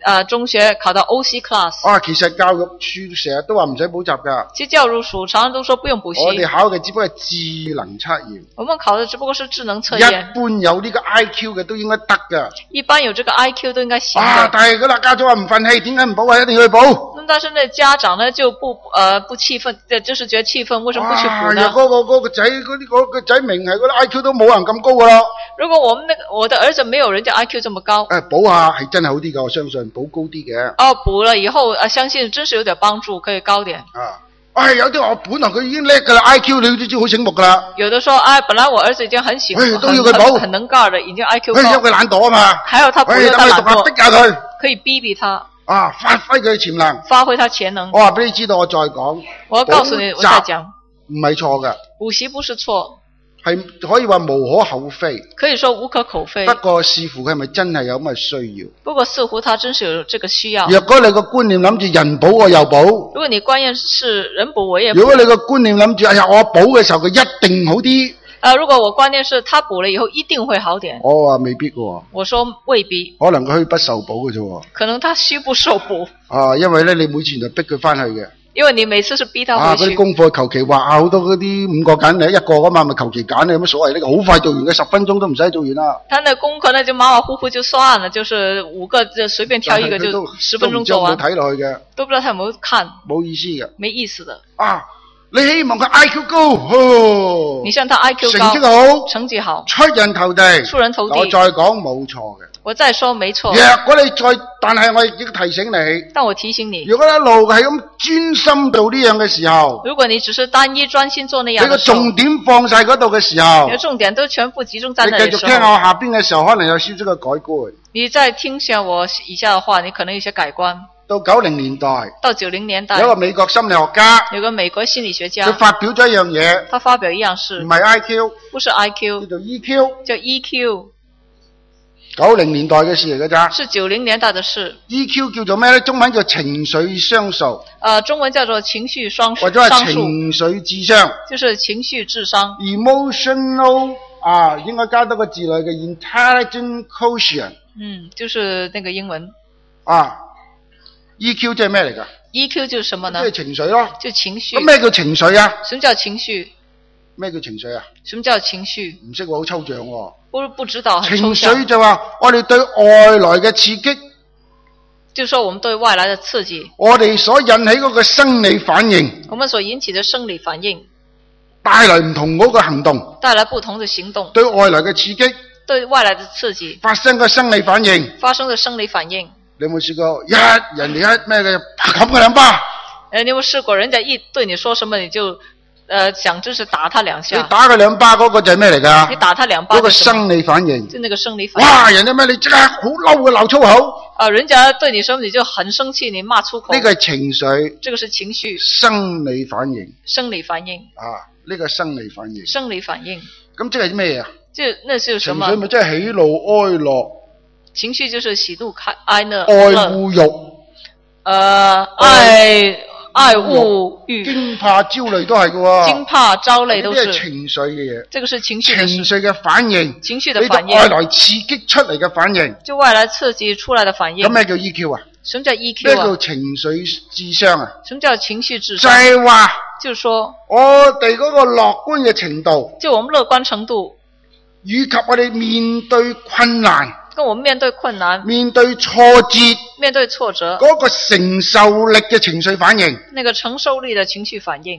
呃中學考到 O C class。 啊，其實教育處成日都話唔使補習㗎， 其實教育署常常都說不用補習。 我哋考嘅只不過係智能測驗。 我們考的只不過是智能測一驗。 般有呢個 I Q 嘅都應該得㗎。 一般有這個 I Q 都應該行的。 啊，但係嗰啦家長話唔忿氣，點解唔補啊？一定要去補。 那但是那家長呢就不呃不氣憤，就是覺得氣憤，為什麼不去補呢？ 啊，嗰個嗰個仔嗰啲嗰個仔明係嗰啲 I Q 都冇人咁高㗎啦。 如果我們那個我的兒子沒有人家 I Q 這麼高， 誒補下係真係好啲㗎，我相信補高啲嘅。 哦，補了以後啊，相信真是有點幫助，可以高點。 啊，唉、哎，有啲話本來佢已經叻㗎啦 ，I Q 你都知好醒目㗎啦。 有的說，哎，本來我兒子已經很喜歡， 哎都要佢補很很能幹的，已經 I Q 高。 因為佢懶惰啊嘛。 還有他不哎， 用等佢讀下他懶惰， 逼下佢， 可以逼逼他， 啊，發揮佢嘅潛能。 發揮他潛能。 我話俾你知道，我再講。 我要告訴你，我再講， 唔係錯㗎， 補習不是錯， 係可以話無可厚非。 可以說無可厚非。 不過視乎佢係咪真係有咁嘅需要。 不過似乎他真是有這個需要。 若果你個觀念諗住人補我又補， 如果你觀念是人補我也補， 如果你個觀念諗住哎呀我補嘅時候佢一定好啲， 呃，如果我觀念是他補了以後一定會好點， 我話未必喎。 我說未必， 可能佢虛不受補嘅啫喎。 可能他虛不受補。 啊，因為咧你每次就逼佢翻去嘅。 因為你每次是逼他啊！ 回去。 嗰啲功課求其畫啊，好多嗰啲五個揀你一個㗎嘛，咪求其揀你有乜所謂呢？好快做完嘅，十分鐘都唔使做完啦。 他那功課呢就馬馬虎虎就算了，就是五個就隨便挑一個就十分鐘做完。 都唔知有冇睇落去嘅， 都不知道他有沒有看， 冇意思嘅。 沒意思的。 啊！你希望佢 I Q 高，哦、 你希望他 I Q 高， 成績好， 成績好， 出人頭地， 出人頭地。 我再講冇錯嘅。 我再說沒錯。 若果你再，但係我亦都提醒你， 但我提醒你， 如果一路係咁專心做呢樣嘅時候， 如果你只是單一專心做那樣你個的時候， 重點放晒嗰度嘅時候， 你的重點都全部集中在那裡的時候， 你繼續聽我下邊嘅時候，可能有少少嘅改觀。 你再聽下我以下的話，你可能有些改觀。 到九零年代， 到九零年代， 有一個美國心理學家， 有個美國心理學家， 佢發表咗一樣嘢， 他發表一樣事， 唔係 I Q， 不是 I Q， 叫做 E Q， 叫 E Q， 九零年代嘅事嚟㗎咋， 是九零年代的事。 E Q 叫做咩咧？中文叫情緒雙數， 呃，中文叫做情緒雙或者係情緒智商， 就是情緒智商。 emotional 啊，應該加多個字嚟嘅 intelligent quotient， 嗯，就是那個英文啊。E Q 即係咩嚟㗎 ？E Q 就是什麼呢？ 即係情緒咯。 就情緒。 咁咩叫情緒啊？ 什麼叫情緒？ 咩叫情緒啊？ 什麼叫情緒？ 唔識喎，好抽象喎。 不不知道，很情抽象。 緒就話我哋對外來嘅刺激， 就是說我們對外來的刺激， 我哋所引起嗰個生理反應， 我們所引起的生理反應， 帶嚟唔同嗰個行動， 帶來不同的行動， 對外來嘅刺激， 對外來的刺激發生嘅生理反應， 發生的生理反應。 你有冇試過一人哋一咩嘅啪冚佢兩巴？ 誒，你有冇試過人家一對你說什麼你就，呃，想就是打他兩下？ 你打佢兩巴嗰個就係咩嚟㗎？ 你打他兩巴嗰個生理反應， 就那個生理反應。 哇！人哋咩你即刻好嬲嘅鬧粗口。 啊，人家對你說你就很生氣，你罵粗口。 呢個係情緒。 這個是情緒。 生理反應。 生理反應。 啊，呢個生理反應。 生理反應。 咁即係咩啊？ 就那是什麼？ 情緒咪即係喜怒哀樂。 情緒就是喜怒開哀樂。 愛惡欲。 呃，愛愛惡欲。 驚怕焦慮都係㗎喎。 驚怕焦慮都是。 呢啲係情緒嘅嘢。 這個是情緒。 情緒嘅反應。 情緒的反應。 外來刺激出嚟嘅反應。 就外來刺激出來的反應。 咁咩叫 E Q 啊？ 什麼叫 E Q 啊？ 咩叫情緒智商啊？ 什麼叫情緒智商？ 就係話， 就是說， 我哋嗰個樂觀嘅程度， 就我們樂觀程度， 以及我哋面對困難， 跟我們面對困難， 面對挫折， 面對挫折， 嗰個承受力嘅情緒反應， 那個承受力的情緒反應，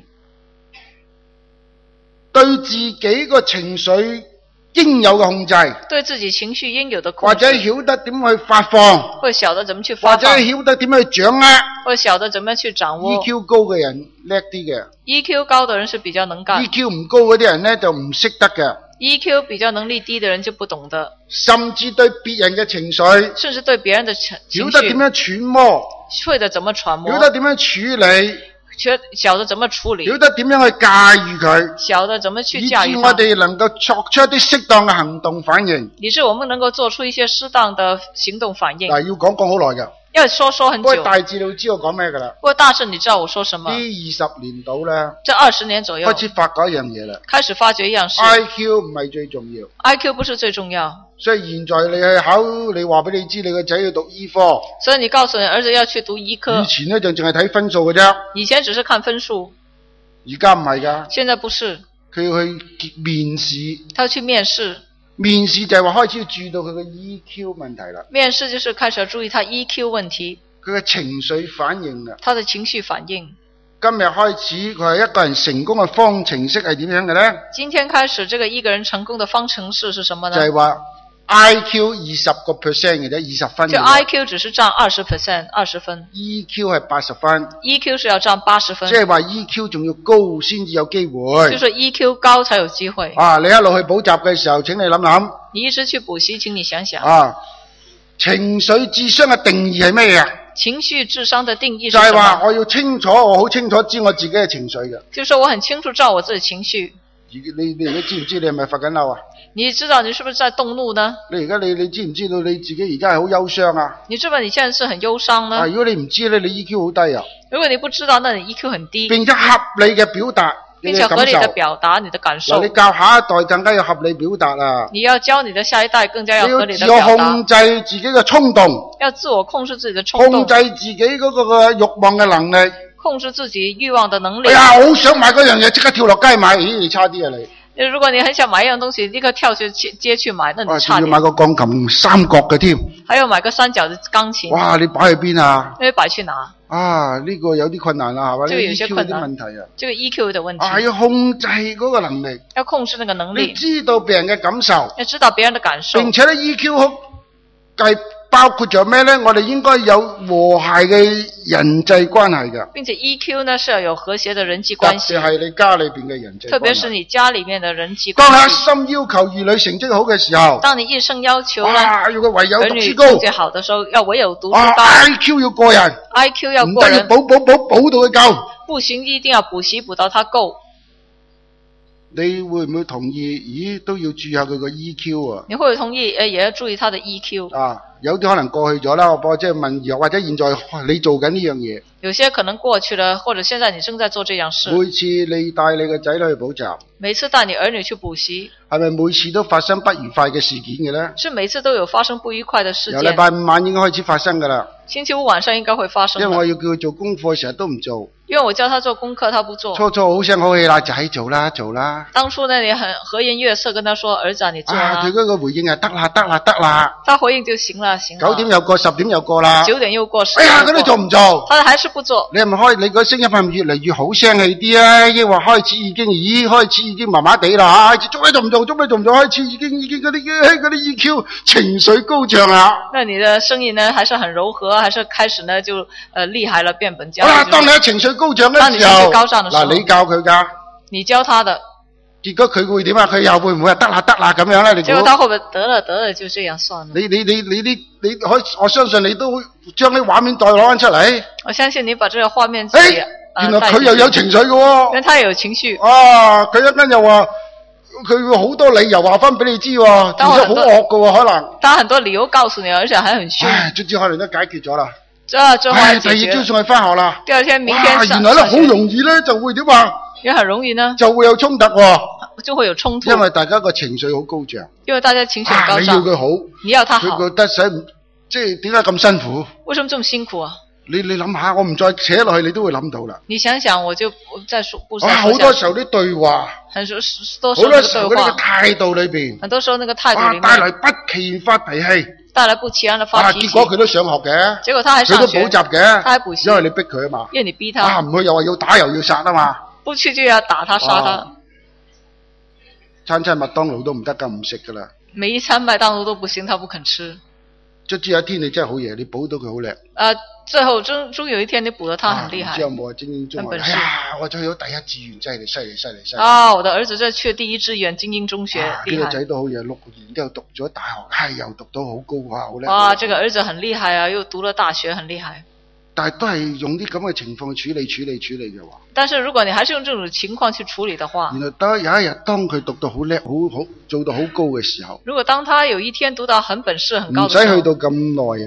對自己個情緒應有嘅控制， 對自己情緒應有的控制， 或者曉得點去發放， 或者曉得怎麼去發放， 或者曉得點去掌握， 或者曉得怎麼去掌握。 E Q 高嘅人叻啲嘅 ，E Q 高的人是比較能幹 ，E Q 唔高嗰啲人呢就唔識得嘅。 E Q 比較能力低的人就不懂得， 甚至對別人嘅情緒， 甚至對別人的情緒， 曉得點樣揣摩， 會得怎麼揣摩， 曉得點樣處理， 曉得怎麼處理， 曉得點樣去駕馭佢， 曉得怎麼去駕馭它， 以致我哋能夠作出一啲適當嘅行動反應。 以致我們能夠做出一些適當的行動反應。 嗱，要講講好耐㗎。 因為說說很久。 不過大致你知我講咩噶啦？ 不過大致你知道我說什麼？ 呢二十年到咧， 這二十年左右開始發覺一樣嘢啦。 開始發覺一樣事 I Q 唔係最重要 ，I Q 不是最重要。 所以現在你去考，你話俾你知，你個仔要讀醫科。 所以你告訴你兒子要去讀醫科。 以前咧就淨係睇分數嘅啫。 以前只是看分數。 而家唔係噶。 現在不是。 佢要去面試。 他要去面試。 面試就係話開始要注意到佢嘅 E Q 問題啦。 面試就是開始要注意他 E Q 問題。 佢嘅情緒反應啦。 他的情緒反應。 今日開始佢係一個人成功嘅方程式係點樣嘅咧？ 今天開始，這個一個人成功的方程式是什麼呢？ 就係話 I Q 二十個 percent 嘅啫，二十分。 就 I Q 只是佔二十 percent， 二十分。 E Q 係八十分。 E Q 是要佔八十分。 即係話 E Q 仲要高先至有機會。 就是 E Q 高才有機會。 啊，你一路去補習嘅時候，請你諗諗。 你一直去補習，請你想想。 啊，情緒智商嘅定義係咩嘢？ 情緒智商的定義是就係話我要清楚，我好清楚知我自己嘅情緒嘅。 就是說我很清楚知道我自己情緒。 你你你你知唔知你係咪發緊嬲啊？ 你知道你是不是在動怒呢？ 你而家你你知唔知道你自己而家係好憂傷啊？ 你知唔知你現在是很憂傷呢？ 啊，如果你唔知咧，你 E Q 好低啊。 如果你不知道，那你 E Q 很低。 並且合理嘅表達。 並且合理的表達你的感受。 你教下一代更加要合理表達啊！ 你要教你的下一代更加要合理的表達。 你要自我控制自己嘅衝動。 要自我控制自己的衝動。 控制自己嗰個嘅慾望嘅能力。 控制自己慾望的能力。 哎呀，好想買嗰樣嘢，即刻跳落街買，咦，你差啲啊你！ 如果你很想買一樣東西，立刻跳去街去買，那你差點。 要買個鋼琴三角嘅添。 還要買個三角的鋼琴。 哇，你擺去邊啊？ 你擺去哪？ 啊，呢、這個有啲困難啦，係嘛？ 這個有些困難。 呢 E Q 有啲問題啊。 這個 E Q 的問題。 啊，要控制嗰個能力。 要控制那個能力。 你知道別人嘅感受。 要知道別人的感受。 並且咧 E Q 好計包括咗咩咧？我哋應該有和諧嘅人際關係㗎。 並且 E Q 呢是要有和諧的人際關係。 特別係你家裏邊嘅人際關係。 特別是你家裏面的人際關係。 當你一心要求兒女成績好嘅時候。 當你一生要求呢， 啊，要佢唯有讀書高。 兒女成績好的時候，要唯有讀書高。 啊 I Q 要過人。 I Q 要過人。 唔得要補補補補到佢夠。 不行，一定要補習補到他夠。 你會唔會同意？咦，都要注意下佢個 E Q 啊！ 你會唔會同意？誒，也要注意他的 E Q。啊， 有啲可能過去咗啦，我幫即係問，或者現在你做緊呢樣嘢。 有些可能過去了，或者現在你正在做這樣事。 每次你帶你個仔女去補習， 每次帶你兒女去補習， 係咪每次都發生不愉快嘅事件嘅咧？ 是每次都有發生不愉快的事件。 由禮拜五晚應該開始發生噶啦。 星期五晚上應該會發生。 因為我要叫佢做功課，成日都唔做。 因為我教他做功課，他不做。 初初好聲好氣啦，仔做啦做啦。 當初呢，你很和顏悅色跟他說：兒子啊，你做啦。 佢嗰個回應係得啦得啦得啦。 他回應就行啦行啦。 九點又過，十點又過啦。 九點又過，十點又過。 哎呀，咁你做唔做？ 他還是不做。 你係咪開你個聲音係咪越嚟越好聲氣啲啊？抑或開始已經咦開始已經麻麻地啦？開始做咩做唔做？做咩做唔做？開始已經已經嗰啲嗰啲 E Q 情緒高漲啊！ 那你的聲音呢，還是很柔和，還是開始呢就呃厲害了，變本加厲？ 好啦，當你喺情緒高漲嘅時候。嗱，你教佢噶， 你教他的， 結果佢會點啊？佢又會唔會得啦得啦咁樣咧？你結果他會唔會得了得了就這樣算了？ 你你你你你你可我相信你都會將啲畫面再攞翻出嚟。我相信你把這個畫面自己，誒、 呃，原來佢又有情緒嘅喎， 因為他有情緒。 啊，佢一陣又話佢會好多理由話翻俾你知喎，而且好惡嘅喎，可能。他很多理由告訴你，而且還很兇。 唉，卒之可能都解決咗啦。 這這唉，第二朝仲係翻學啦。 第二天明天上。 原來咧好容易咧就會點啊？ 也很容易呢， 就會有衝突喎。 就會有衝突。 因為大家個情緒好高漲。 因為大家情緒很高漲。 啊，你要佢好， 你要他好。 佢覺得使唔即係點解咁辛苦？ 為什麼這麼辛苦啊？ 你你諗下，我唔再扯落去，你都會諗到啦。 你想想，我就再說不說。 啊，好多時候啲對話， 很多多好多時候嗰個態度裏邊， 很多時候那個態度裏面帶來不期然發脾氣。 帶來不期然的發脾氣。 啊，結果佢都上學嘅。 結果他還上學。 佢都補習嘅。 他還補習。 因為你逼佢啊嘛。 因為你逼他。 啊，唔去又話要打又要殺啊嘛。 不去就要打他殺他。啊， 餐餐麥當勞都唔得噶，唔食噶啦。 每一餐麥當勞都不行，他不肯吃。卒之有一天你真係好嘢，你補到佢好叻。 啊，最後終終有一天你補得他很厲害。 之後冇啊，精英中學。哎呀，我就去到第一志願，真係犀利犀利犀利。 啊，我的兒子在去第一志願精英中學， 啊，呢個仔都好嘢，六年之後讀咗大學，係又讀到好高啊，好叻。 哇，這個兒子很厲害啊，又讀了大學，很厲害。 但係都係用啲咁嘅情況去處理處理處理嘅話。 但是如果你還是用這種情況去處理的話， 原來當有一日當佢讀到好叻，好好做到好高嘅時候， 如果當他有一天讀到很本事很高嘅時候， 唔使去到咁耐啊，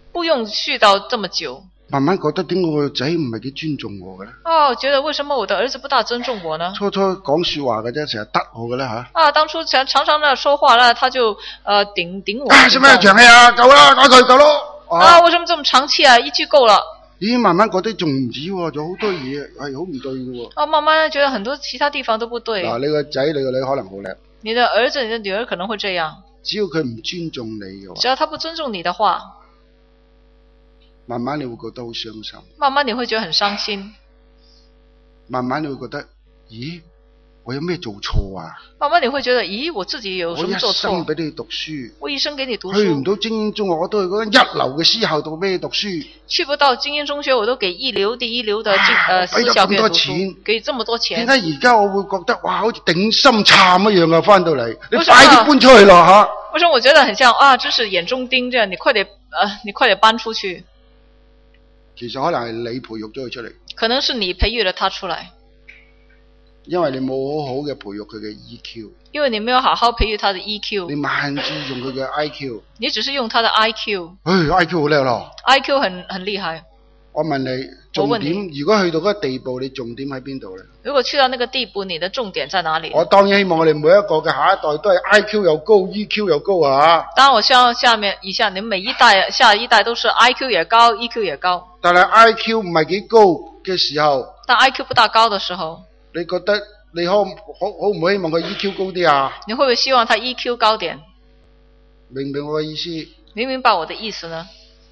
不用絮到這麼久。 慢慢覺得點解我個仔唔係幾尊重我嘅咧？ 哦，覺得為什麼我的兒子不大尊重我呢？ 初初講說話嘅啫，成日得我嘅咧吓。 啊，當初常常常的說話啦，他就呃頂頂我。 啊，做咩長氣啊？夠啦，打佢夠咯。 啊，為什麼這麼長氣啊？一句夠了。 咦，慢慢覺得仲唔止喎，仲好多嘢係好唔對嘅喎。 哦，慢慢覺得很多其他地方都不對。 嗱，你個仔你個女可能好叻。 你的兒子你的女兒可能會這樣。 只要佢唔尊重你嘅話， 只要他不尊重你的話， 慢慢你會覺得好傷心。 慢慢你會覺得很傷心。 慢慢你會覺得，咦，我有咩做錯啊？ 慢慢你會覺得，咦，我自己有什麼做錯？ 我一生俾你讀書， 我一生給你讀書， 去唔到精英中學，我都係嗰間一流嘅私校度俾你讀書。 去不到精英中學，我都給一流第一流的精，呃，私校給你讀書，給這麼多錢。 點解而家我會覺得，哇，好似頂心杉一樣啊！翻到嚟，你快啲搬出去咯吓！ 為什麼我覺得很像啊？就是眼中釘這樣，你快點，呃，你快點搬出去。 其實可能係你培育咗佢出嚟， 可能是你培育了他出來， 因為你冇好好嘅培育佢嘅 E Q， 因為你沒有好好培育他的 E Q， 你慢注用佢嘅 I Q， 你只是用他的 I Q， 唉 I Q 好叻咯 ，I Q 很很厲害。 我問你，重點如果去到嗰個地步，你重點喺邊度咧？ 如果去到那個地步，你的重點在哪裡？ 我當然希望我哋每一個嘅下一代都係 I Q 又高 ，E Q 又高啊！ 當然我希望下面以下你們每一代下一代都是 I Q 也高 ，E Q 也高。 但係 I Q 唔係幾高嘅時候， 但 I Q 不大高的時候， 你覺得你可可可唔可以希望佢 E Q 高啲啊？ 你會唔會希望他 E Q 高點？ 明唔明我嘅意思？ 明唔明白我的意思呢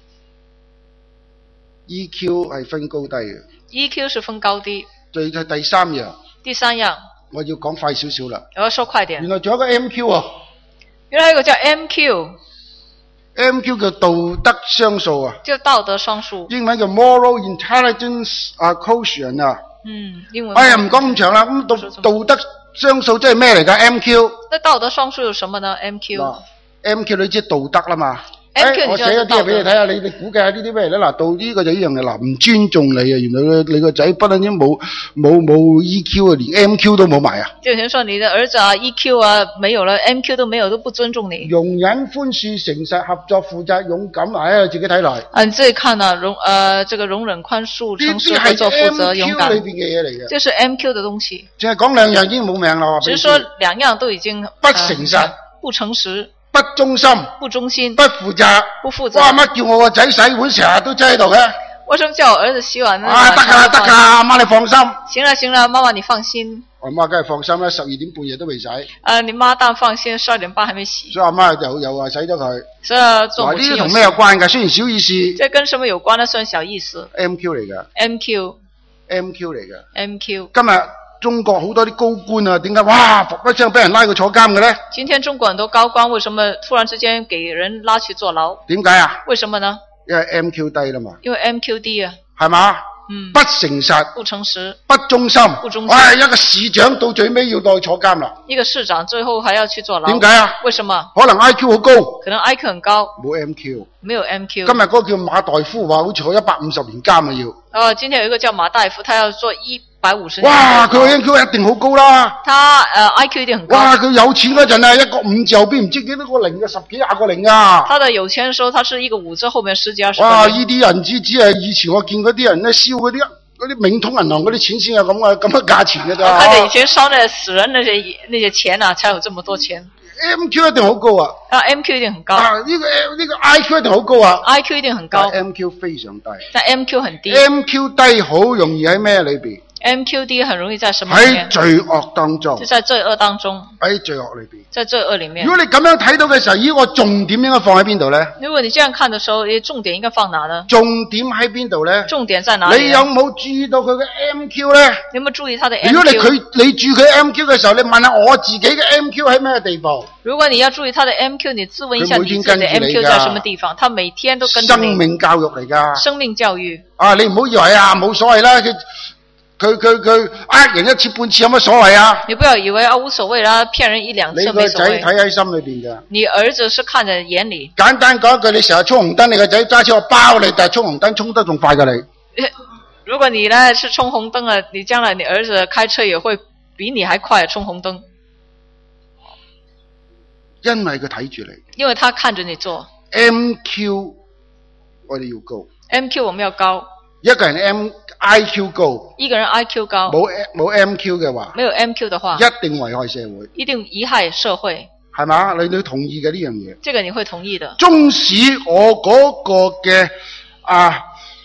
？E Q 係分高低嘅。 E Q 是分高低。 最係第三樣。 第三樣。 我要講快少少啦。 我要說快點。 原來仲有一個 M Q 啊。 原來有一個叫 M Q。M Q 叫道德雙數啊。 叫道德雙數。 英文叫 Moral Intelligence 啊 Quotient 啊。 嗯，英文。 哎呀，唔講咁長啦。咁道道德雙數即係咩嚟㗎 ？M Q。 那道德雙數有什麼呢 ？M Q。M Q 你知道德啦嘛。 M Q 我寫咗啲嘢俾你睇下，你你估計下呢啲咩嚟咧？嗱，到呢個就呢樣嘢，嗱，唔尊重你啊！原來你個仔不單止冇冇冇 E Q 啊，連 M Q 都冇埋啊！ 就等於說你的兒子啊 ，E Q 啊沒有了 ，M Q 都沒有，都不尊重你。 容忍、寬恕、誠實、合作、負責、勇敢，哎，自己睇嚟。 啊，你自己看啊，容呃，這個容忍、寬恕、誠實、合作、負責、勇敢， 呢啲係 M Q 裏邊嘅嘢嚟嘅。 這是 M Q 的東西。 淨係講兩樣已經冇命啦。 只是說兩樣都已經不誠實、 呃、不誠實。 不忠心， 不忠心， 不負責， 不負責。 哇！乜叫我個仔洗碗成日都擠喺度嘅？ 為什麼叫我兒子洗碗呢？ 啊，得噶得噶，阿媽你放心。 行了行了，媽媽你放心。 我媽梗係放心啦，十二點半夜都未洗。 啊，你媽當放心，十二點半還沒洗。 所以阿媽又又話洗咗佢。 所以做母親有。 呢啲同咩有關㗎？雖然小意思。 這跟什麼有關呢？算小意思。 M Q 嚟㗎。 M Q。M Q 嚟㗎。 M Q。 今日中國好多啲高官啊，點解哇，噗一聲俾人拉去坐監嘅咧？ 今天中國很多高官為什麼突然之間給人拉去坐牢？ 點解啊？ 為什麼呢？ 因為 M Q 低啦嘛。 因為 M Q 低啊。 係嘛？ 嗯。 不誠實。 不誠實。 不忠心。 不忠心。 唉，一個市長到最尾要落去坐監啦。 一個市長最後還要去坐牢。 點解啊？ 為什麼？ 可能 I Q 好高。 可能 I Q 很高。 冇 M Q。 沒有 M Q。 今日嗰個叫馬大夫話，好似坐一百五十年監啊要。 哦，今天有一個叫馬大夫，他要做一百五十年。 哇，佢個 M Q 一定好高啦。 他呃 I Q 一定很高。 哇，佢有錢嗰陣啊，一個五字後邊唔知幾多個零嘅，十幾廿個零啊。 他的有錢的時候，他是一個五字後面十幾二十個零。 哇，呢啲人只只係以前我見嗰啲人咧燒嗰啲嗰啲冥通銀行嗰啲錢先有咁嘅咁嘅價錢嘅咋。 我看見以前燒那死人那些那些錢啊，才有這麼多錢。 M Q 一定好高啊！ 啊 M Q 一定很高。 啊呢個呢個 I Q 一定好高啊 ！I Q 一定很高。 M Q 非常低。 但 M Q 很低。 M Q 低好容易喺咩裏邊 ？M Q 低很容易在什麼裏面？ 喺罪惡當中。 就在罪惡當中。 喺罪惡裏邊。 在罪惡裏面。 如果你咁樣睇到嘅時候，呢個重點應該放喺邊度咧？ 如果你這樣看的時候，你重點應該放哪呢？ 重點喺邊度咧？ 重點在哪裡？ 你有冇注意到佢嘅 M Q 咧？ 你有冇注意他的 M Q？ 如果你佢你注佢 M Q 嘅時候，你問下我自己嘅 M Q 喺咩地步？ 如果你要注意他的 M Q，你自問一下你自己的 M Q 在什麼地方？他每天都跟住你。 生命教育嚟噶。 生命教育。 啊，你唔好以為啊冇所謂啦，佢佢佢佢呃人一次半次有乜所謂啊？ 你不要以為啊無所謂啦，騙人一兩次沒所謂。 你個仔睇喺心裏邊噶。你兒子是看在眼裏。 簡單講一句，你成日衝紅燈，你個仔揸車我包你，但係衝紅燈衝得仲快過你。 如果你呢是衝紅燈啊，你將來你兒子開車也會比你還快衝紅燈。 因為佢睇住你。 因為他看着你做。 M Q 我哋要高， M Q 我們要高， 一個人 M I Q 高， 一個人 I Q 高， 冇冇 M Q 嘅話， 沒有 M Q 的話， 一定危害社會， 一定貽害社會， 係嘛？你你同意嘅呢樣嘢？ 這個你會同意的。 縱使我嗰個嘅啊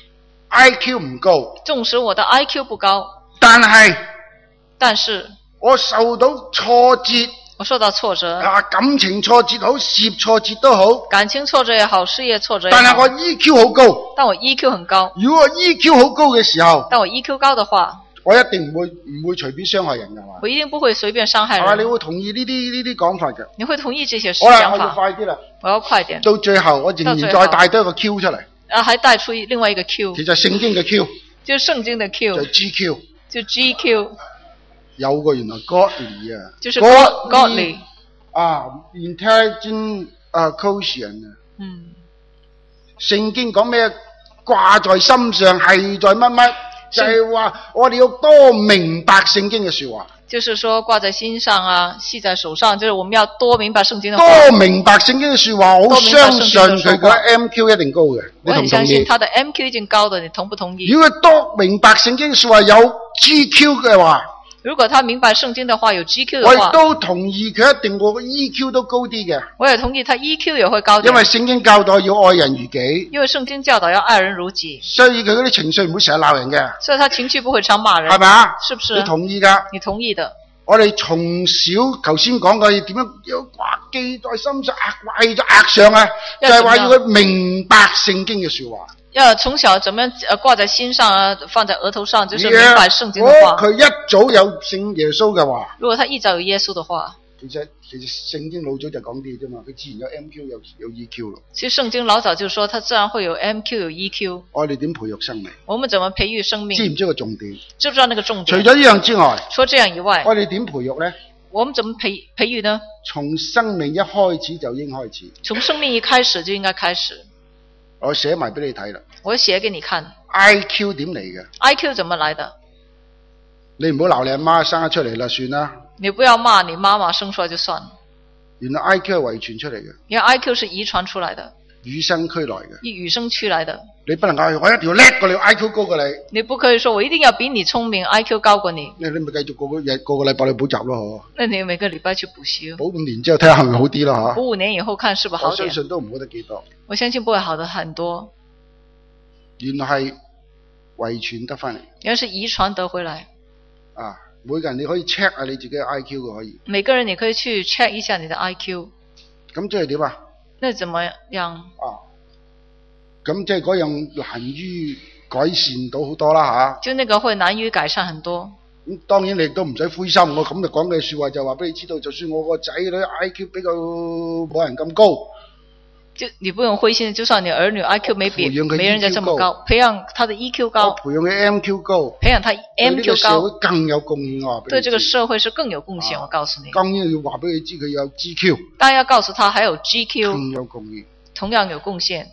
I Q 唔高， 縱使我的 I Q 不高， 但係但是我受到挫折。 我受到挫折， 啊，感情挫折好，事業挫折都好， 感情挫折也好，事業挫折也好， 但係我 E Q 好高。 但我 E Q 很高。 如果我 E Q 好高嘅時候， 但我 E Q 高的話， 我一定唔會唔會隨便傷害人㗎嘛。 我一定不會隨便傷害係嘛？你人。 會同意呢啲呢啲講法嘅？ 你會同意這些好啦，我要想法？ 快啲啦。 我要快點。 到最後，我仍然再帶多一個 Q 出嚟。 啊，還帶出另外一個 Q， 其實聖經嘅 Q 就是聖經的就 Q， 係 G Q， 就 G Q， 有個原來 godly 啊， 就是 God- godly 啊 ，intelligent 啊 quotient 啊。 嗯， 聖經講咩？掛在心上係在乜乜？就係話我哋要多明白聖經嘅說話， 就是說掛在心上啊，繫在手上，就是我們要多明白聖經的話。 多明白聖經嘅說話，我好相信佢個 M Q 一定高嘅。你同唔同我很相信意？ 他的 M Q 已經高的，你同不同意？ 如果佢多明白聖經嘅說話有 G Q 嘅話， 如果他明白聖經的話有 G Q 我的話， 亦都同意佢一定個 E Q 都高啲嘅， 我也同意他 E Q 也會高點。 因為聖經教導要愛人如己， 因為聖經教導要愛人如己， 所以佢嗰啲情緒唔會成日鬧人嘅， 所以他情緒不會常罵人， 係咪啊？ 是不是？ 你同意噶？ 你同意的。 我哋從小頭先講過要點樣要掛記在心上，掛喺額上啊，就係話要佢明白聖經嘅說話。 要從小怎麼樣呃掛在心上啊，放在額頭上，就是明白聖經的如果話。 佢一早有聖耶穌嘅話， 如果他一早有耶穌的話， 其實其實聖經老早就講啲啫嘛，佢自然有 M Q 有有 E Q 咯。 其實聖經老早就說，他自然會有 M Q 有 E Q。 我哋點培育生命？ 我們怎麼培育生命？ 知唔知個重點？ 知不知道那個重點？ 除咗呢樣之外， 除這樣以外， 我哋點培育呢？ 我們怎麼培培育呢？ 從生命一開始就應開始。 從生命一開始就應該開始。 我寫埋俾你睇啦。 我寫給你看。 I Q 點嚟嘅 I Q 怎麼來的？ 你唔好鬧你阿媽生咗出嚟啦，算啦。 你不要罵你媽媽生出來就算了。 原來 I Q 係遺傳出嚟嘅。 原來 I Q 是遺傳出來的。 與生俱來嘅。 與生俱來的。 你不能夠我一定要叻過你 ，I Q 高過你。 你不可以說我一定要比你聰明 ，I Q 高過你。 你你咪繼續個個日個個禮拜去補習咯， 那你每個禮拜去補習。 補五年之後睇下係咪好啲啦吓。 補五年以後看是不是好點？ 我相信都唔好得幾多。 我相信不會好得很多。 原來係遺傳得翻嚟。 原來是遺傳得回來。 啊，每個人你可以 check 下你自己嘅 I Q 嘅可以。 每個人你可以去 check 一下你的 I Q。 咁即係點啊？ 那怎麼樣？ 啊，咁即係嗰樣難於改善到好多啦吓。 就那個會難於改善很多。 咁當然你亦都唔使灰心，我咁就講嘅說話就話俾你知道，就算我個仔女 I Q 比較冇人咁高。 就你不用灰心，就算你兒女 I Q 沒比沒人家這麼高，培養他的 E Q 高， 培養佢 M Q 高， 培養他 M Q 高，對社會更有貢獻啊！ 對這個社會是更有貢獻， 啊、 我告訴你。 當然要話俾你知佢有 G Q， 當然要告訴他還有 G Q， 更有貢獻， 同樣有貢獻。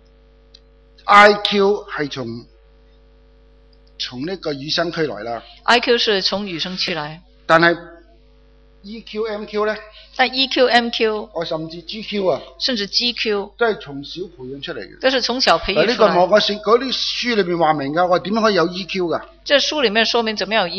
I Q 係從從呢個與生俱來啦。 I Q 是從與生俱來， 但係 E Q M Q 咧？ 但 E Q M Q， 我甚至 G Q 啊， 甚至 G Q 都係從小培養出嚟嘅。 都是從小培育出來。 呢個我我寫嗰啲書裏面話明噶，我點樣可以有 E Q 噶？ 這書裏面說明怎麼樣有 E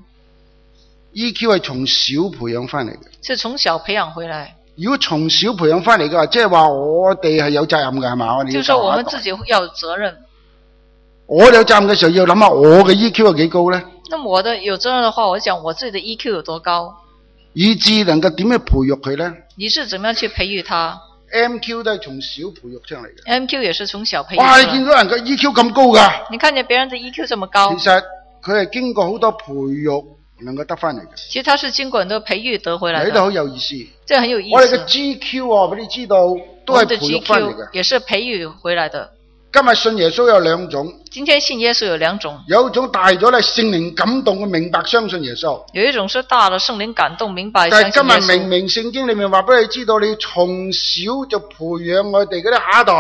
Q。E Q 係從小培養翻嚟嘅， 是從小培養回來。 如果從小培養翻嚟嘅話，即係話我哋係有責任嘅，係嘛？我哋就是說我們自己要有責任。 我哋有責任嘅時候，要諗下我嘅 E Q 有幾高咧？ 那麼我的有責任的話，我講我自己的 E Q 有多高？ 以致能夠點樣培育佢咧？ 你是怎麼樣去培育他 ？M Q 都係從小培育出嚟嘅。 M Q 也是從小培育。 哇！你見到人嘅 E Q 咁高噶？ 你看見別人的 E Q 這麼高？ 其實佢係經過好多培育能夠得翻嚟嘅。 其實他是經過很多培育得回來的。 呢度好有意思。 這很有意思。 我哋嘅 G Q 啊，俾你知道都係培育翻嚟嘅。 也是培育回來的。 今日信耶穌有兩種。 今天信耶穌有兩種。 有一種大咗咧，聖靈感動嘅明白相信耶穌。 有一種是大了聖靈感動明白相信耶穌。 但係今日明明聖經裏面話俾你知道，你從小就培養我哋嗰啲下一代。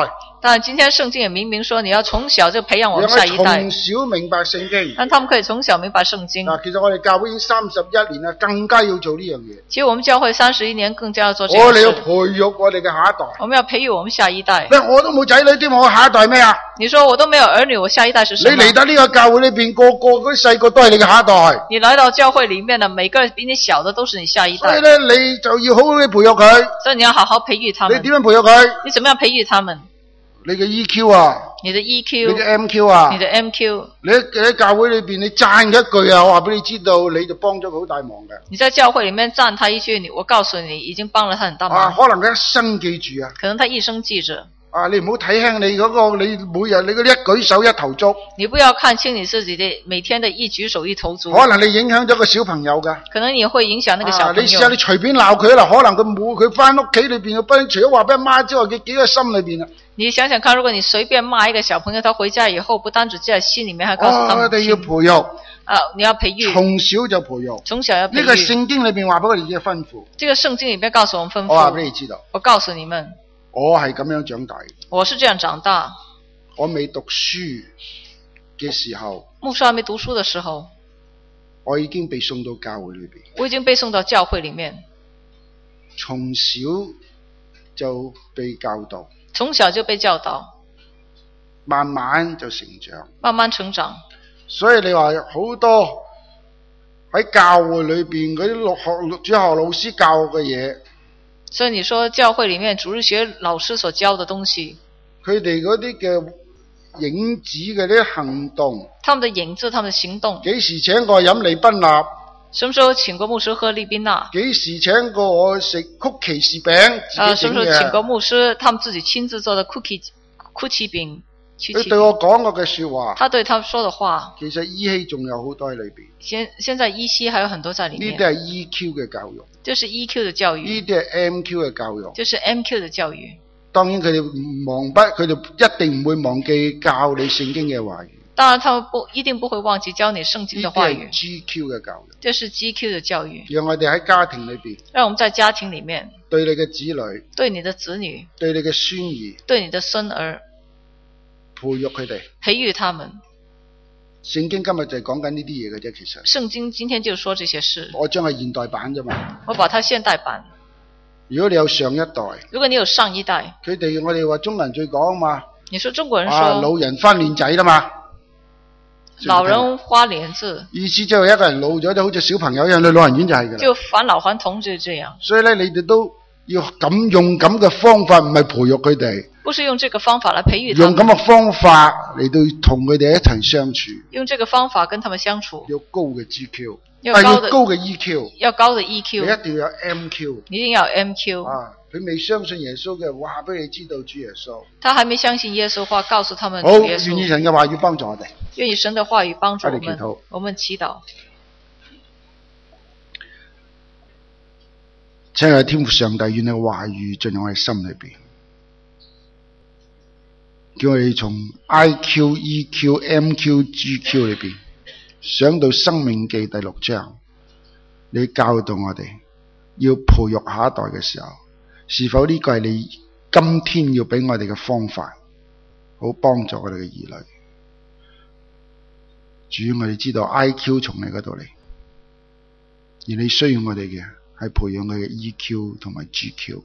但今天聖經也明明說，你要從小就培養我們下一代， 從小明白聖經。 讓他們可以從小明白聖經。 嗱，其實我哋教會已經三十一年啦，更加要做呢樣嘢。 其實我們教會三十一年更加要做這我哋要件事。 培育我哋嘅下一代。 我們要培育我們下一代。 喂，我都冇仔女添，我下一代咩啊？ 你說我都沒有兒女，我下一代是什麼？ 你嚟到呢個教會裏邊，個個嗰啲細個都係你嘅下一代。 你來到教會裏面的每個比你小的都是你下一代。 所以咧，你就要好好地培育佢。 所以你要好好培育他們。 你點樣培育佢？ 你怎麼樣培育他們？ 你嘅 E Q 啊， 你的 E Q， 你嘅 M Q 啊， 你的 M Q。 你喺喺教會裏邊，你讚佢一句啊，我話俾你知道，你就幫咗佢好大忙嘅。 你在教會裏面讚他一句，你我告訴你，已經幫了他很大忙。 啊，可能佢一生記住啊。 可能他一生記着。 啊，你唔好睇輕你嗰、那個，你每日你嗰啲一舉手一投足。 你不要看輕你自己的每天的一舉手一投足。 可能你影響咗個小朋友噶。 可能你會影響那個小朋友。 啊、你試下你隨便鬧佢啦，可能佢冇佢翻屋企裏邊，佢除咗話俾阿媽之外，佢幾個心裏邊啊。 你想想看，如果你隨便罵一個小朋友，他回家以後不單止在心裏面，還告訴他們。 我哋要培育。 啊，你要培育。 從小就培育。 從小要培育。 呢、這個聖經裏邊話俾我哋嘅吩咐。 這個聖經裏面告訴我們吩咐。 我話俾你知道。 我告訴你們。 我係咁樣長大。 我是這樣長大。 我未讀書嘅時候。 牧師還沒讀書的時候。 我已經被送到教會裏邊。 我已經被送到教會裏面。 從小就被教導。 從小就被教導。 慢慢就成長。 慢慢成長。 所以你話好多喺教會裏邊嗰啲學學主學老師教嘅嘢。 所以你說教會裏面主日學老師所教的東西， 佢哋嗰啲嘅影子嘅啲行動， 他們的影子，他們的行動， 幾時請過飲利賓納？ 什麼時候請過牧師喝利賓納？ 幾時請過我食曲奇士餅？ 啊，什麼時候請過牧師，他們自己親自做的 cookie cookie 餅？ 佢對我講過嘅說話， 他對他說的話， 其實依稀仲有好多喺裏邊。 現現在依稀還有很多在裏面。 呢啲係 E Q 嘅教育， 就是 E Q 的教育。 呢啲係 M Q 嘅教育， 就是 M Q 的教育。 當然佢哋忘不，佢哋一定唔會忘記教你聖經嘅話語。 當然，他們不一定不會忘記教你聖經的話語。 呢啲係 G Q 嘅教育。 這是 G Q 的教育。 讓我哋喺家庭裏邊， 讓我們在家庭裏面對你嘅子女， 對你的子女， 對你嘅孫兒， 對你的孫兒。 培育佢哋， 培育他們。 聖經今日就係講緊呢啲嘢嘅啫，其實。 聖經今天就說這些事。 我將係現代版啫嘛。 我把它現代版。 如果你有上一代， 如果你有上一代， 佢哋我哋話中國人最講嘛。 你說中國人說， 啊、老人翻臉仔啦嘛。 老人花臉字。 意思就係一個人老咗就好似小朋友一樣，去老人院就係噶啦。 就返老還童就這樣。 所以咧，你哋都要咁用咁嘅方法，唔係培育佢哋。 不是用這個方法來培育他們， 用咁嘅方法嚟到同佢哋一齊相處。 用這個方法跟他們相處。 要高嘅 G Q， 要高的， 要高嘅 E Q， 要高的 E Q。 你一定要有 M Q， 你一定要有 M Q。 啊，佢未相信耶穌嘅，話俾你知道主耶穌。 他還沒相信耶穌話，告訴他們好， 主耶穌。 願意神嘅話語幫助我哋。 願意神的話語幫助我們。 我哋祈禱。 我們祈禱。 親愛的天父上帝，願你嘅話語進入我哋心裏邊，叫我哋從 I Q、E Q、M Q、G Q 裏邊想到申命記第六章，你教導我哋要培育下一代嘅時候，是否呢個係你今天要俾我哋嘅方法，好幫助我哋嘅兒女？主，我哋知道 I Q 從你嗰度嚟，而你需要我哋嘅係培養佢嘅 E Q 同埋 G Q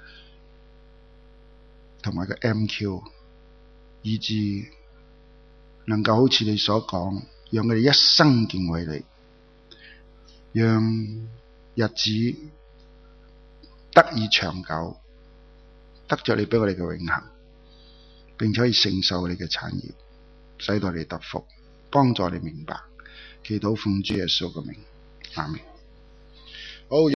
同埋個 M Q， 以致能夠好似你所講，讓佢哋一生敬畏你，讓日子得以長久，得着你俾我哋嘅永恆，並且可以承受你嘅產業，使到你得福，幫助你明白。祈禱奉主耶穌嘅名，阿們。好。